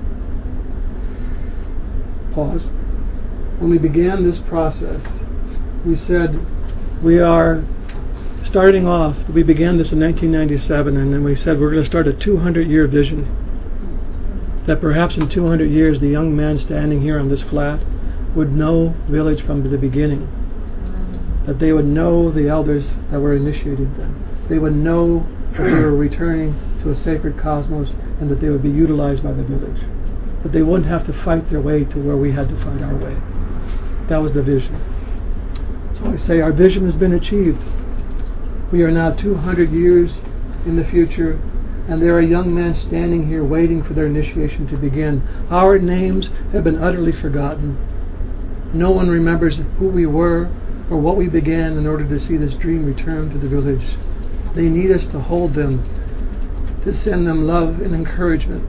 Pause. When we began this process, we said we are starting off, we began this in nineteen ninety-seven, and then we said we're going to start a two hundred year vision. That perhaps in two hundred years, the young man standing here on this flat would know Village from the beginning. That they would know the elders that were initiating them. They would know that they were returning to a sacred cosmos, and that they would be utilized by the village. But they wouldn't have to fight their way to where we had to fight our way. That was the vision. So I say our vision has been achieved. We are now two hundred years in the future, and there are young men standing here waiting for their initiation to begin. Our names have been utterly forgotten. No one remembers who we were or what we began in order to see this dream return to the village. They need us to hold them, to send them love and encouragement.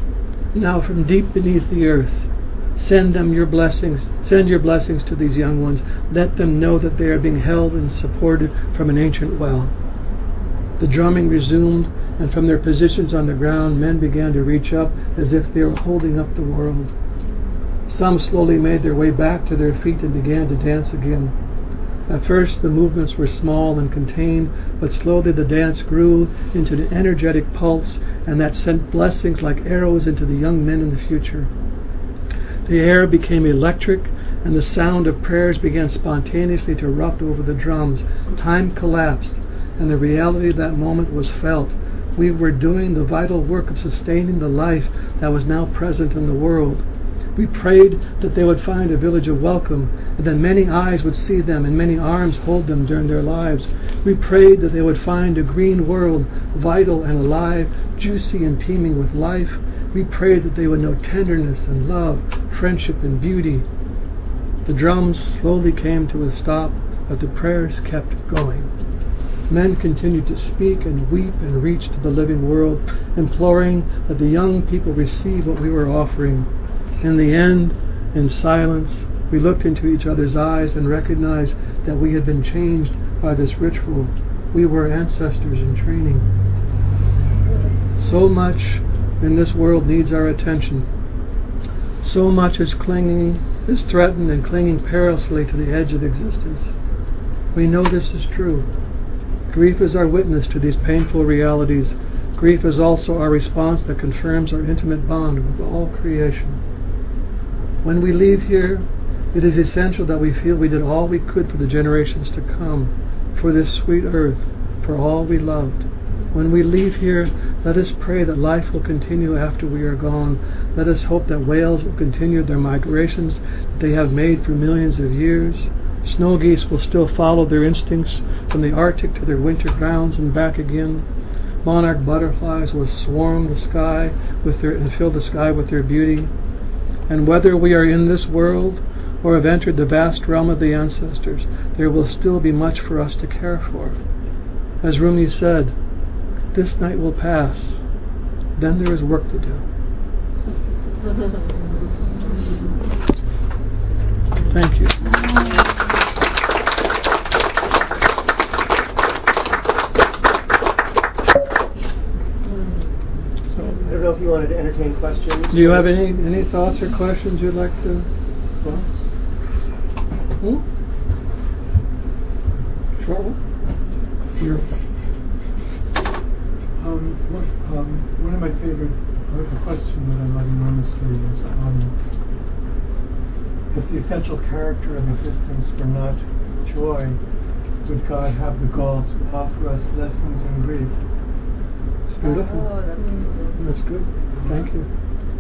Now from deep beneath the earth, send them your blessings. Send your blessings to these young ones. Let them know that they are being held and supported from an ancient well. The drumming resumed, and from their positions on the ground, men began to reach up as if they were holding up the world. Some slowly made their way back to their feet and began to dance again. At first the movements were small and contained, but slowly the dance grew into an energetic pulse, and that sent blessings like arrows into the young men in the future. The air became electric, and the sound of prayers began spontaneously to erupt over the drums. Time collapsed, and the reality of that moment was felt. We were doing the vital work of sustaining the life that was now present in the world. We prayed that they would find a village of welcome, and that many eyes would see them and many arms hold them during their lives. We prayed that they would find a green world, vital and alive, juicy and teeming with life. We prayed that they would know tenderness and love, friendship and beauty. The drums slowly came to a stop, but the prayers kept going. Men continued to speak and weep and reach to the living world, imploring that the young people receive what we were offering. In the end, in silence, we looked into each other's eyes and recognized that we had been changed by this ritual. We were ancestors in training. So much in this world needs our attention. So much is clinging, is threatened and clinging perilously to the edge of existence. We know this is true. Grief is our witness to these painful realities. Grief is also our response that confirms our intimate bond with all creation. When we leave here, It is essential that we feel we did all we could for the generations to come, for this sweet earth, for all we loved. When we leave here, let us pray that life will continue after we are gone. Let us hope that whales will continue their migrations that they have made for millions of years. Snow geese will still follow their instincts from the Arctic to their winter grounds and back again. Monarch butterflies will swarm the sky with their and fill the sky with their beauty. And whether we are in this world or have entered the vast realm of the ancestors, there will still be much for us to care for. As Rumi said, this night will pass, then there is work to do. Thank you. So, I don't know if you wanted to entertain questions. Do you have any, any thoughts or questions you'd like to ask? Hmm? Short one? You're Um, what, um, one of my favorite, uh, a question that I love enormously is, um, if the essential character of existence were not joy, would God have the gall to offer us lessons in grief? It's beautiful. Oh, that's beautiful. That's good. Thank you.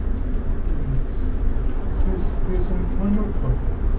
There's, there's um, one more quote.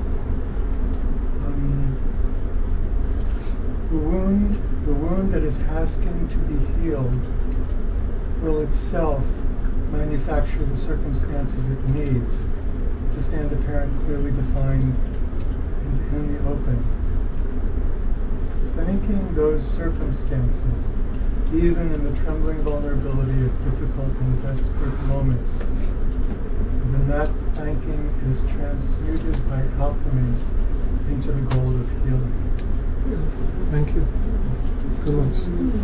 Um, the wound, the wound that is asking to be healed will itself manufacture the circumstances it needs to stand apparent, clearly defined, and in the open. Thanking those circumstances, even in the trembling vulnerability of difficult and desperate moments, then that thanking is transmuted by alchemy into the gold of healing. Thank you. Good ones.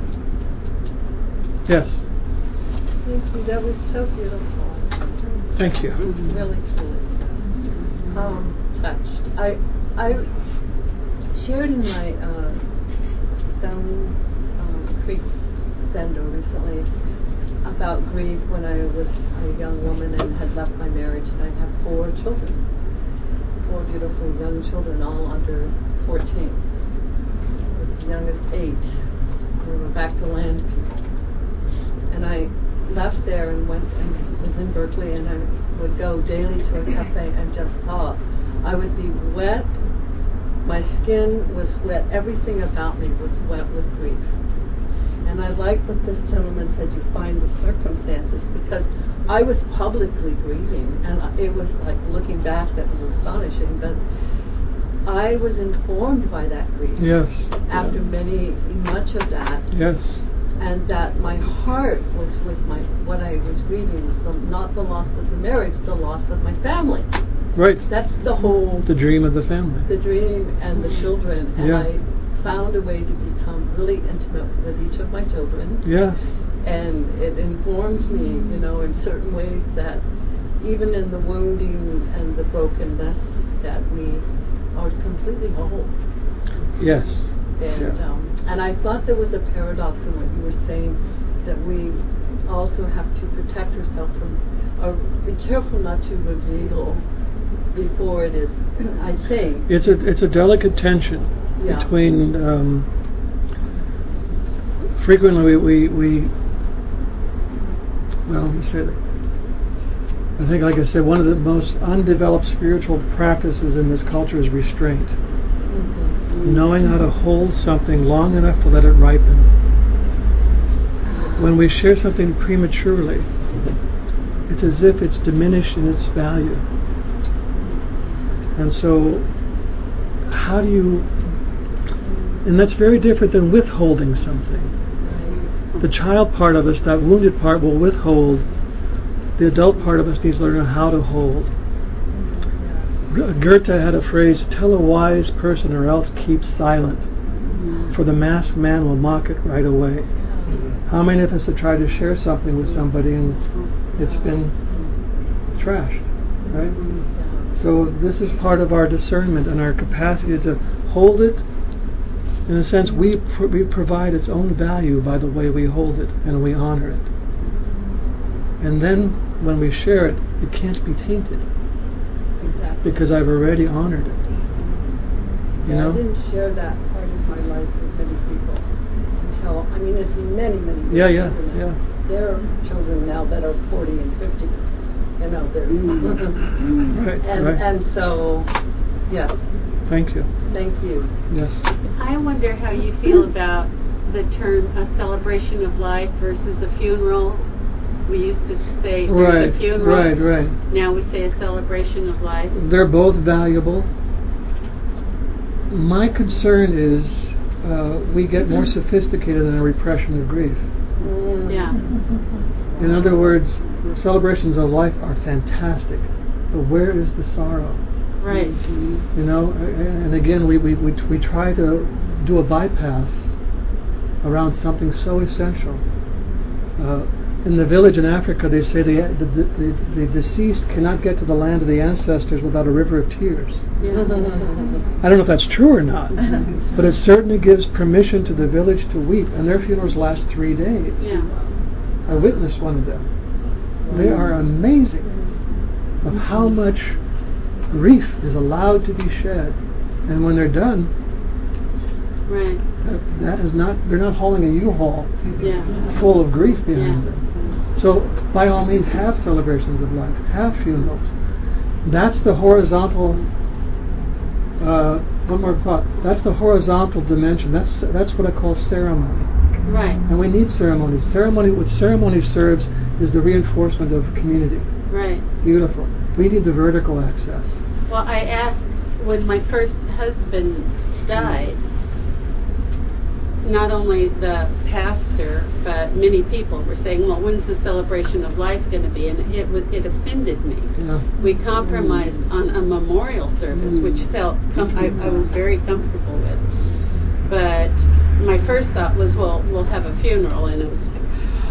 Yes. Thank you. That was so beautiful. Thank you. Really, truly. Um, touched. I I shared in my uh, Stone um, Creek Sender recently about grief when I was a young woman and had left my marriage, and I have four children, four beautiful young children, all under fourteen. As young as eight, we were back to land people, and I left there and went and was in Berkeley, and I would go daily to a cafe and just talk. I would be wet, my skin was wet, everything about me was wet with grief. And I like what this gentleman said, you find the circumstances, because I was publicly grieving, and it was like, looking back, that was astonishing, but I was informed by that grief. Yes. After many, much of that. Yes. And that my heart was with my, what I was grieving was the, not the loss of the marriage, the loss of my family. Right. That's the whole... The dream of the family. The dream and the children. And yeah. I found a way to become really intimate with each of my children. Yes. And it informed me, you know, in certain ways that even in the wounding and the brokenness, that we are completely whole. Yes. And yeah. um, and I thought there was a paradox in what you were saying, that we also have to protect ourselves from, or be careful not to reveal before it is, I think. It's a it's a delicate tension yeah. between. Um, frequently, we, we we well, let me say that. I think, like I said, one of the most undeveloped spiritual practices in this culture is restraint. Mm-hmm. Knowing how to hold something long enough to let it ripen. When we share something prematurely, it's as if it's diminished in its value. And so, how do you... And that's very different than withholding something. The child part of us, that wounded part, will withhold. The adult part of us needs to learn how to hold. Goethe had a phrase, tell a wise person or else keep silent, for the masked man will mock it right away. How many of us have tried to share something with somebody and it's been trashed, right? So this is part of our discernment and our capacity to hold it. In a sense, we pr- we provide its own value by the way we hold it and we honor it. And then when we share it, it can't be tainted. Exactly. because I've already honored it. You Yeah, know? I didn't share that part of my life with many people until, I mean, there's many, many Yeah, yeah, children that- yeah. There are children now that are forty and fifty. You know, they're Right, and right. and so, yes, Thank you. thank you. Yes. I wonder how you feel about the term a celebration of life versus a funeral. We used to say there's Right, a funeral. right, right. Now we say a celebration of life. They're both valuable. My concern is uh, we get more sophisticated in our repression of grief. Yeah. In other words, celebrations of life are fantastic, but where is the sorrow? Right. You know, and again, we, we, we, we try to do a bypass around something so essential. Uh, in the village in Africa, they say the, the, the, the deceased cannot get to the land of the ancestors without a river of tears. Yeah. I don't know if that's true or not, but it certainly gives permission to the village to weep, and their funerals last three days. Yeah. I witnessed one of them. They are amazing of how much grief is allowed to be shed, and when they're done, Right. that, that is not, they're not hauling a U-Haul Yeah. full of grief behind Yeah. them. So by all means, have celebrations of life, have funerals. That's the horizontal. Uh, one more thought. That's the horizontal dimension. That's that's what I call ceremony. Right. And we need ceremonies. Ceremony, what ceremony serves is the reinforcement of community. Right. Beautiful. We need the vertical access. Well, I asked when my first husband died, not only the pastor, but many people were saying, well, when's the celebration of life going to be? And it was, it offended me. Yeah. We compromised on a memorial service, which felt com- I, I was very comfortable with. But my first thought was, well, we'll have a funeral, and it was like,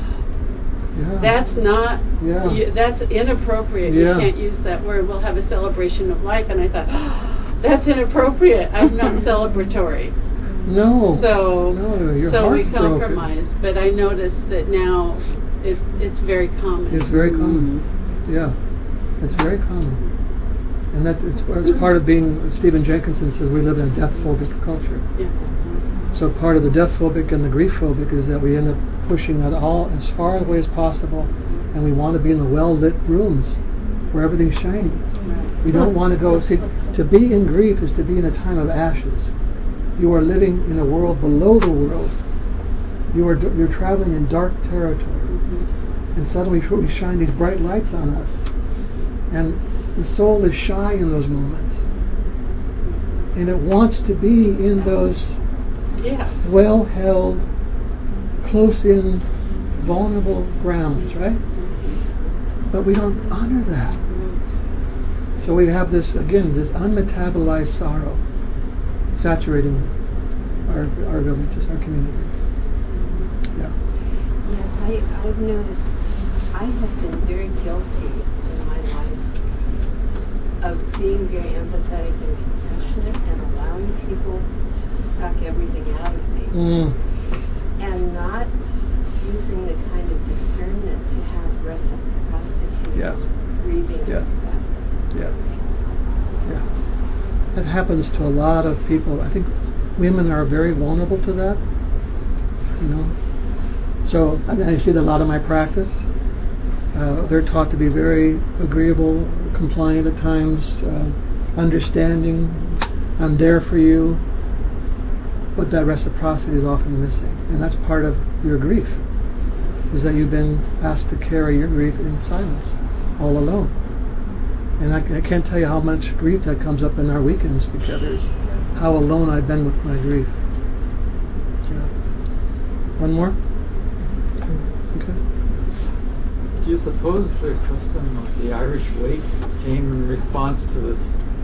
Yeah. that's not, Yeah. you, that's inappropriate. Yeah. You can't use that word. We'll have a celebration of life. And I thought, oh, that's inappropriate. I'm not celebratory. No. So, No, your so we heart's broken. compromised. But I noticed that now it's, it's very common. It's very common. Yeah. It's very common. And that it's, it's part of being, Stephen Jenkinson says, we live in a death-phobic culture. Yeah. So part of the death-phobic and the grief-phobic is that we end up pushing that all as far away as possible, and we want to be in the well-lit rooms where everything's shiny. Right. We don't want to go, see, to be in grief is to be in a time of ashes. You are living in a world below the world. You are you're traveling in dark territory. Mm-hmm. And suddenly we shine these bright lights on us. And the soul is shy in those moments. And it wants to be in those Yeah. well-held, close-in, vulnerable grounds, right? But we don't honor that. So we have this, again, this unmetabolized sorrow saturating our our villages, our community. Yeah. Yes, I, I've noticed I have been very guilty in my life of being very empathetic and compassionate and allowing people to suck everything out of me Mm. and not using the kind of discernment to have reciprocity, Yes. grieving Yeah. like that. Yeah. Yeah. That happens to a lot of people. I think women are very vulnerable to that. You know. So I, mean, I see that a lot of my practice. Uh, they're taught to be very agreeable, compliant at times, uh, understanding. I'm there for you. But that reciprocity is often missing, and that's part of your grief. Is that you've been asked to carry your grief in silence, all alone. And I, I can't tell you how much grief that comes up in our weekends together. Is how alone I've been with my grief. Yeah. One more? Okay. Do you suppose the custom of the Irish wake came in response to this,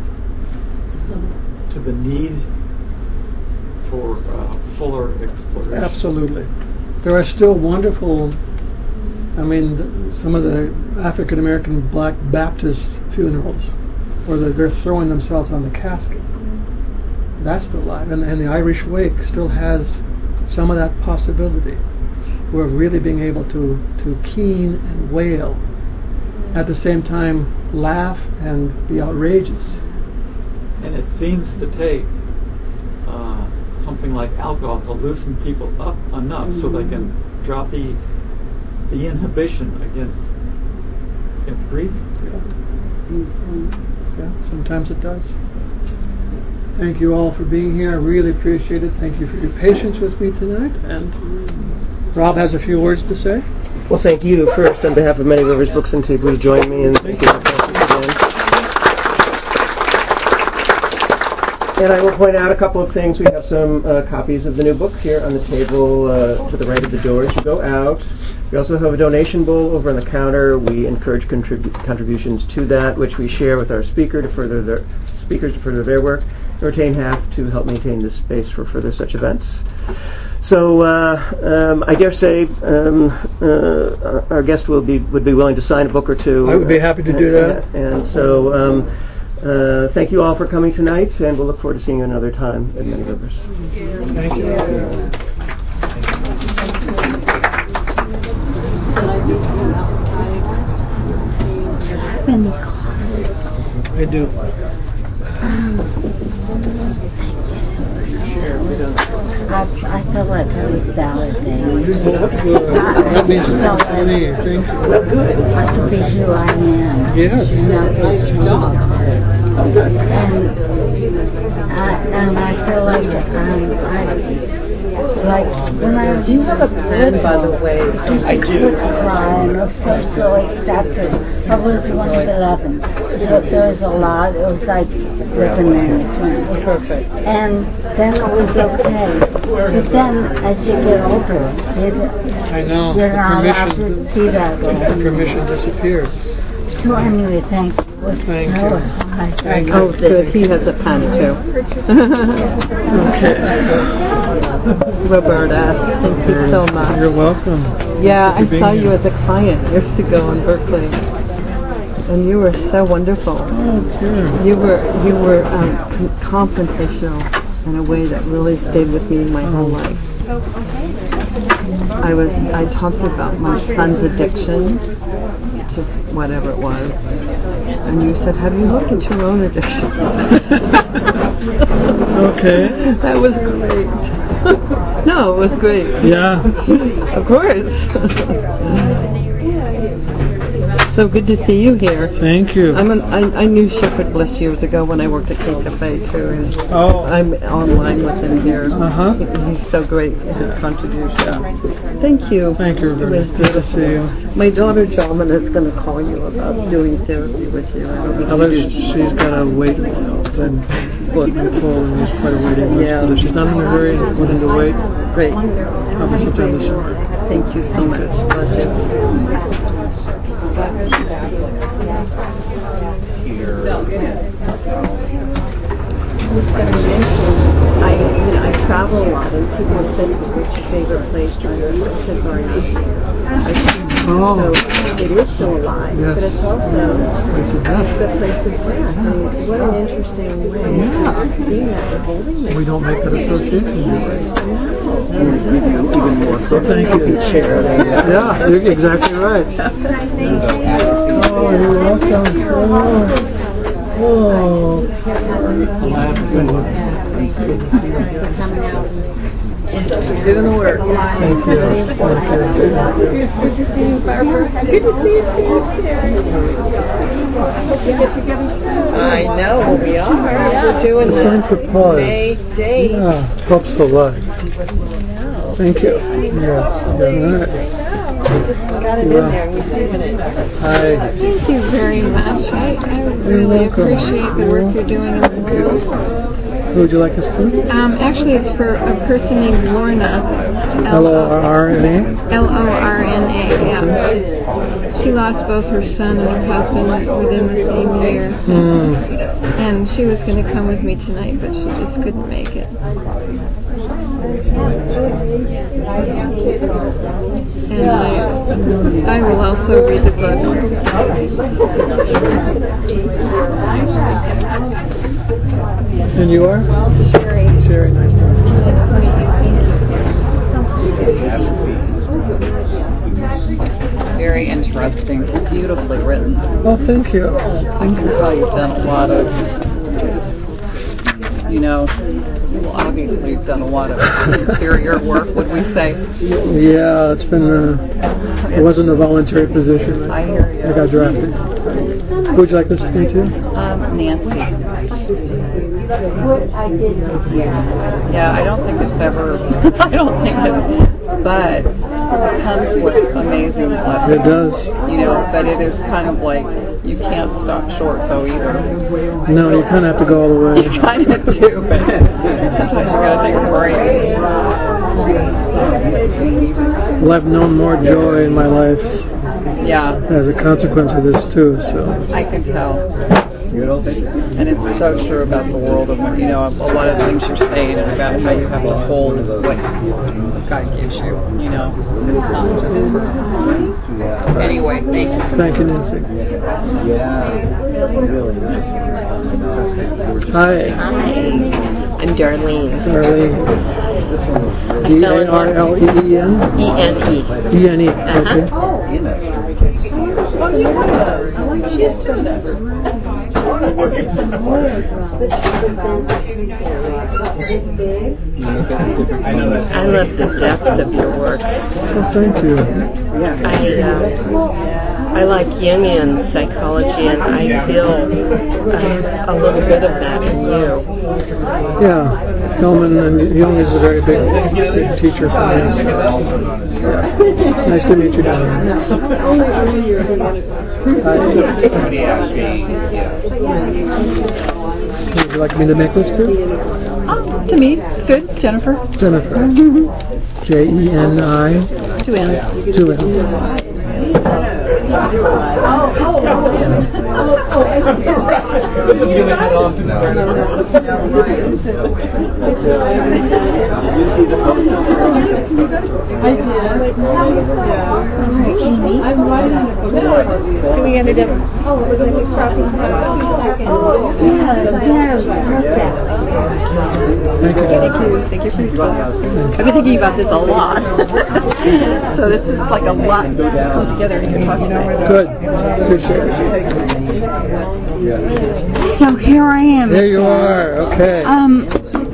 to the need for uh, fuller exploration? Absolutely. There are still wonderful, I mean, th- some of the African American Black Baptist funerals where they're, they're throwing themselves on the casket. That's still alive. And, and the Irish wake still has some of that possibility. We're really being able to, to keen and wail at the same time laugh and be outrageous. And it seems to take uh, something like alcohol to loosen people up enough mm-hmm. so they can drop the the inhibition against against grieving. Yeah. Mm-hmm. Yeah, sometimes it does. Thank you all for being here. I really appreciate it. Thank you for your patience with me tonight. And Rob has a few words to say. Well, thank you first on behalf of Many Rivers Books and Tea for joining me, and thank you for again. And I will point out a couple of things. We have some uh, copies of the new book here on the table uh, to the right of the door as you go out. We also have a donation bowl over on the counter. We encourage contrib- contributions to that, which we share with our speaker to further their speakers to further their work, and retain half to help maintain this space for further such events. So uh, um, I dare say um, uh, our guest will be would be willing to sign a book or two. I would be happy to do that. And, and so. Um, Uh, thank you all for coming tonight, and we'll look forward to seeing you another time at Many Rivers. Thank you. Thank you. I do. I, I feel like I was validated. Well, that's good. That means something to me. Thank you. Well, good. I can be who I am. Yes. And not be strong. Oh, good. And I, and I feel like um, I, like when I was. Do you have a pen, by the way? I do. Cry and I was so, so accepted. I was one of eleven. So there was a lot. It was like living management. Perfect. And then it was okay. But then as you get older, it, I know. you're The not allowed permission, to see that way. the permission disappears. So anyway, thank you. Thank so you. high. Thank Oh, good. He has a pen, too. Okay. Roberta, thank you so much. You're welcome. Yeah, I Thank you for saw being you here. as a client years ago in Berkeley, and you were so wonderful. Oh, dear. You were you were um, con- confrontational in a way that really stayed with me my whole life. I was I talked about my son's addiction to whatever it was, and you said, "Have you looked at your own addiction?" Okay. That was great. No, it was great. Yeah. Of course. So good to see you here. Thank you. I'm an, I, I knew Shepherd Bliss years ago when I worked at K Cafe too, and Oh. I'm online with him here. Uh-huh. He, he's so great, his contribution. Thank you. Thank you, It Roberta. was Good to see beautiful. you. My daughter Jalman is going to call you about doing therapy with you. I don't know Tell her if you do. she's got to wait a while, because I'm booked full and there's quite a waiting list. Yeah. But if she's not in a hurry, willing to wait, Great. probably sometime this summer. Thank you so much. Bless you. I was going to mention, I, you know, I travel a lot, and people have said, "What's your favorite place?" And I said Varanasi. Oh. So it is still alive, Yes. but it's also Place of a death. good place of death. I mean, what an interesting way Yeah. of seeing that and holding that. We don't make that association anymore. Even more So thank you. Yeah, you're exactly right. Oh, you're welcome. Oh. Oh. Doing the work. Thank you. Thank you. Good to see you, Barbara. Good to see you too. Hope we get together soon. I know, we are. We're doing The the sign for pause. May day. Yeah, helps a lot. Thank you. Yes. All right. Got it in Yeah. there. We see when it. Hi. Thank you very much. I, I really welcome. appreciate the work you're doing in the world. Who would you like us to? Um, actually, it's for a person named Lorna. L O R N A? L O R N A, yeah. She lost both her son and her husband within the same year. Hmm. And she was going to come with me tonight, but she just couldn't make it. And I, I will also read the book. And you are? Sherry. Sherry, nice to meet you. Very interesting. interesting, beautifully written. Well, thank you. I can tell you've done a lot of, you know, well, obviously you've done a lot of interior work, would we say? Yeah, it's been, uh, it wasn't a voluntary position. I hear you. I got drafted. So. Who would you like to speak to? Um, Nancy. I did. Yeah, I don't think it's ever, I don't think it's, but it comes with amazing lessons. It does. You know, but it is kind of like, you can't stop short though either. No, you kind of have to go all the way. You kind of do, but sometimes you got to take a break. Well, I've known more joy in my life Yeah. as a consequence of this too. So I can tell. And it's so true about the world of, you know, a lot of things you're saying and about how you have to hold what God gives you, you know. Not just... Anyway, thank you. Thank you, Nancy. Hi. Hi. I'm Darlene. Darlene. D A R L E E N? E N E. E N E, okay. I love the depth of your work. Well, thank you. I, uh, I like Jungian psychology, and I feel uh, a little bit of that in you. Yeah, Hellman and Jung is a very big, big teacher for me. Nice to meet you, Darlene. Hi. Would you like me to make this too? Oh, to me, it's good. Jennifer. Jennifer. J E N I. Two N's. Two N's. So we ended up crossing paths. Thank you. Thank you. Thank you for your talk. I've been thinking about this a lot. So this is like a lot come together in your talk tonight. Good. Appreciate it. So here I am. There you are. Okay. Um,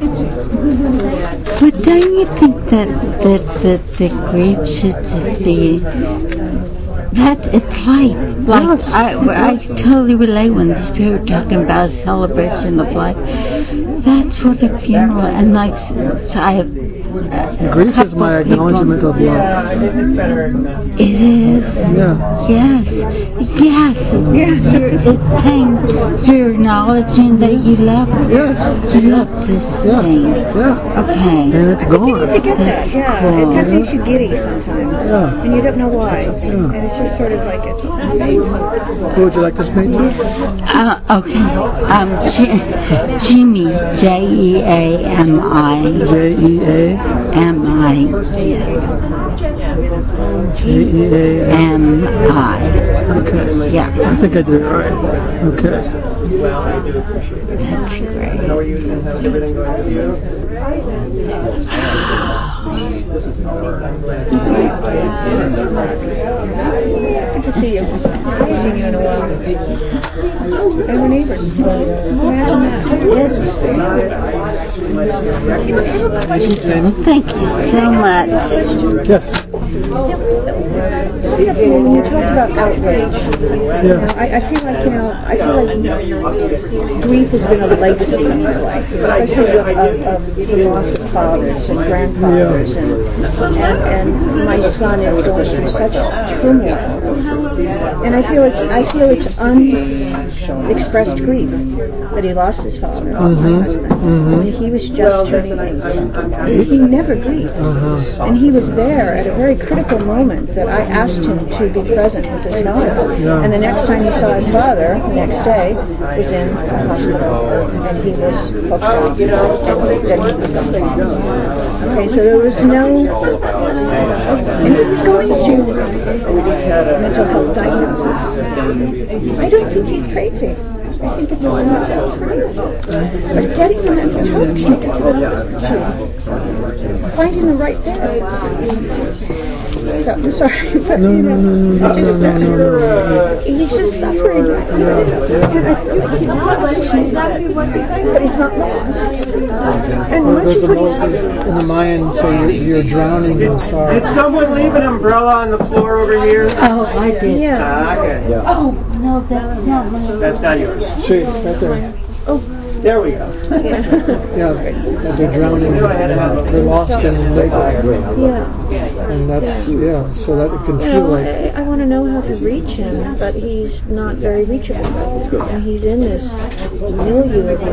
but don't you think that that that the grief should just be that it's life? Like Yes. I I totally relate when the spirit talking about celebration of life. That's what a funeral and like I have. Grief is my acknowledgement of love. It is. Yeah. Yes. Yes. Yes. You're, it's saying you're acknowledging that you love. Yes. You love this Yeah. thing. Yeah. Okay. And it's gone. You get that, yeah. Cool. It kind of makes you giddy sometimes. Yeah. And you don't know why. Yeah. And it's just sort of like it's... Who would you like to speak to? Uh, okay. Um, J- Jimmy. J E A M I. J E A M I. J E A M I. Okay. Yeah. I think I did it right. Okay. That's great. How are you? How's everything going with you? Good to see you. I haven't seen you in a while. And we're neighbors. We haven't met. Thank you so much. Yes. When you talked about outrage, Yeah. I, I feel like, you know, I feel like grief has been a legacy in my life, especially of, of, of the loss of fathers and grandfathers, and, and and my son is going through such turmoil, and I feel it's I feel it's unexpressed grief that he lost his father, Mm-hmm. my husband. Mm-hmm. When he was just turning eight, he never grieved, Uh-huh. and he was there at a very critical moment that I asked him to be present with his father. Yeah. And the next time he saw his father, the next day, was in the hospital, and he was hooked up, and then he was gone. Okay, so there was no, and he was going through mental health diagnosis. I don't think he's crazy. I think it's all about but getting the mental health care to finding the right therapist. So, sorry, but No, you no, know, no, no, just, no, no, no, no, no. he's just suffering right now. And I feel like he's lost, but he's not lost. And Well, once there's you a put note in the Mayan, so you're, you're drowning in sorrow. Did someone leave an umbrella on the floor over here? Oh, I did. Yeah. Ah, okay. Oh, no, that's not my. That's not yours. See, right there. Oh. There we go. Yeah, that they're drowning, they're lost in labor. Yeah. And that's, yeah, so that it can You feel know, like... I, I want to know how to reach him, but he's not very reachable. And he's in this milieu of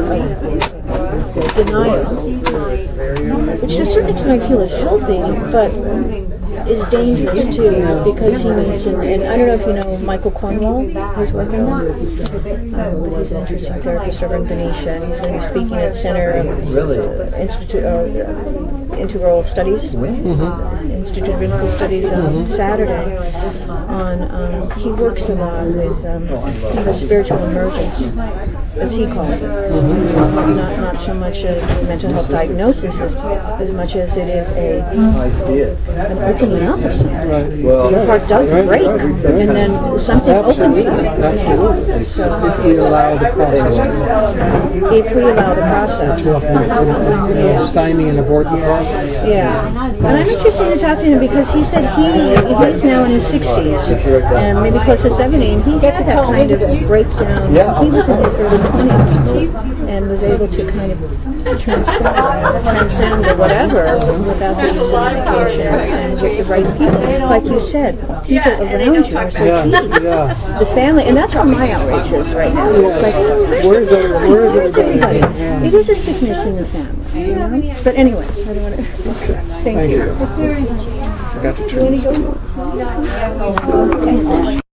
uh, denial, which to a certain extent I feel is healthy, but is dangerous too, because he needs, and, and I don't know if you know Michael Cornwall, who's working on, um, but he's an interesting therapist over in Benicia, and he's going to be speaking at Center of Institute uh, Integral Studies, mm-hmm. Institute of Integral Studies on mm-hmm. Saturday. On um, he works a lot with um, the spiritual emergence, as he calls it, mm-hmm. not not so much a mental health diagnosis as, as much as it is a an opening up of something. Right. Well, your heart does right. break, right. and then something Absolutely. opens up. Absolutely. So, if we allow the process. If we allow the process. Too often we you know, stymie and abort the process. Yeah. And I'm interested to talk to him because he said he he's now in his sixties, and maybe close to seventy, and he had that kind of breakdown. Yeah. He was in his early twenties and was able to kind of transform, transcend or whatever without the use of medication and with the right people. Like you said, people around you are so yeah. key. Yeah. The family, and that's where my outrage is right now. It's like, where's, where's, everybody? where's, where's everybody? Yeah. It is a sickness in the family, you know? But anyway, I don't want to... Thank, Thank you. you. I forgot to turn this on. Okay.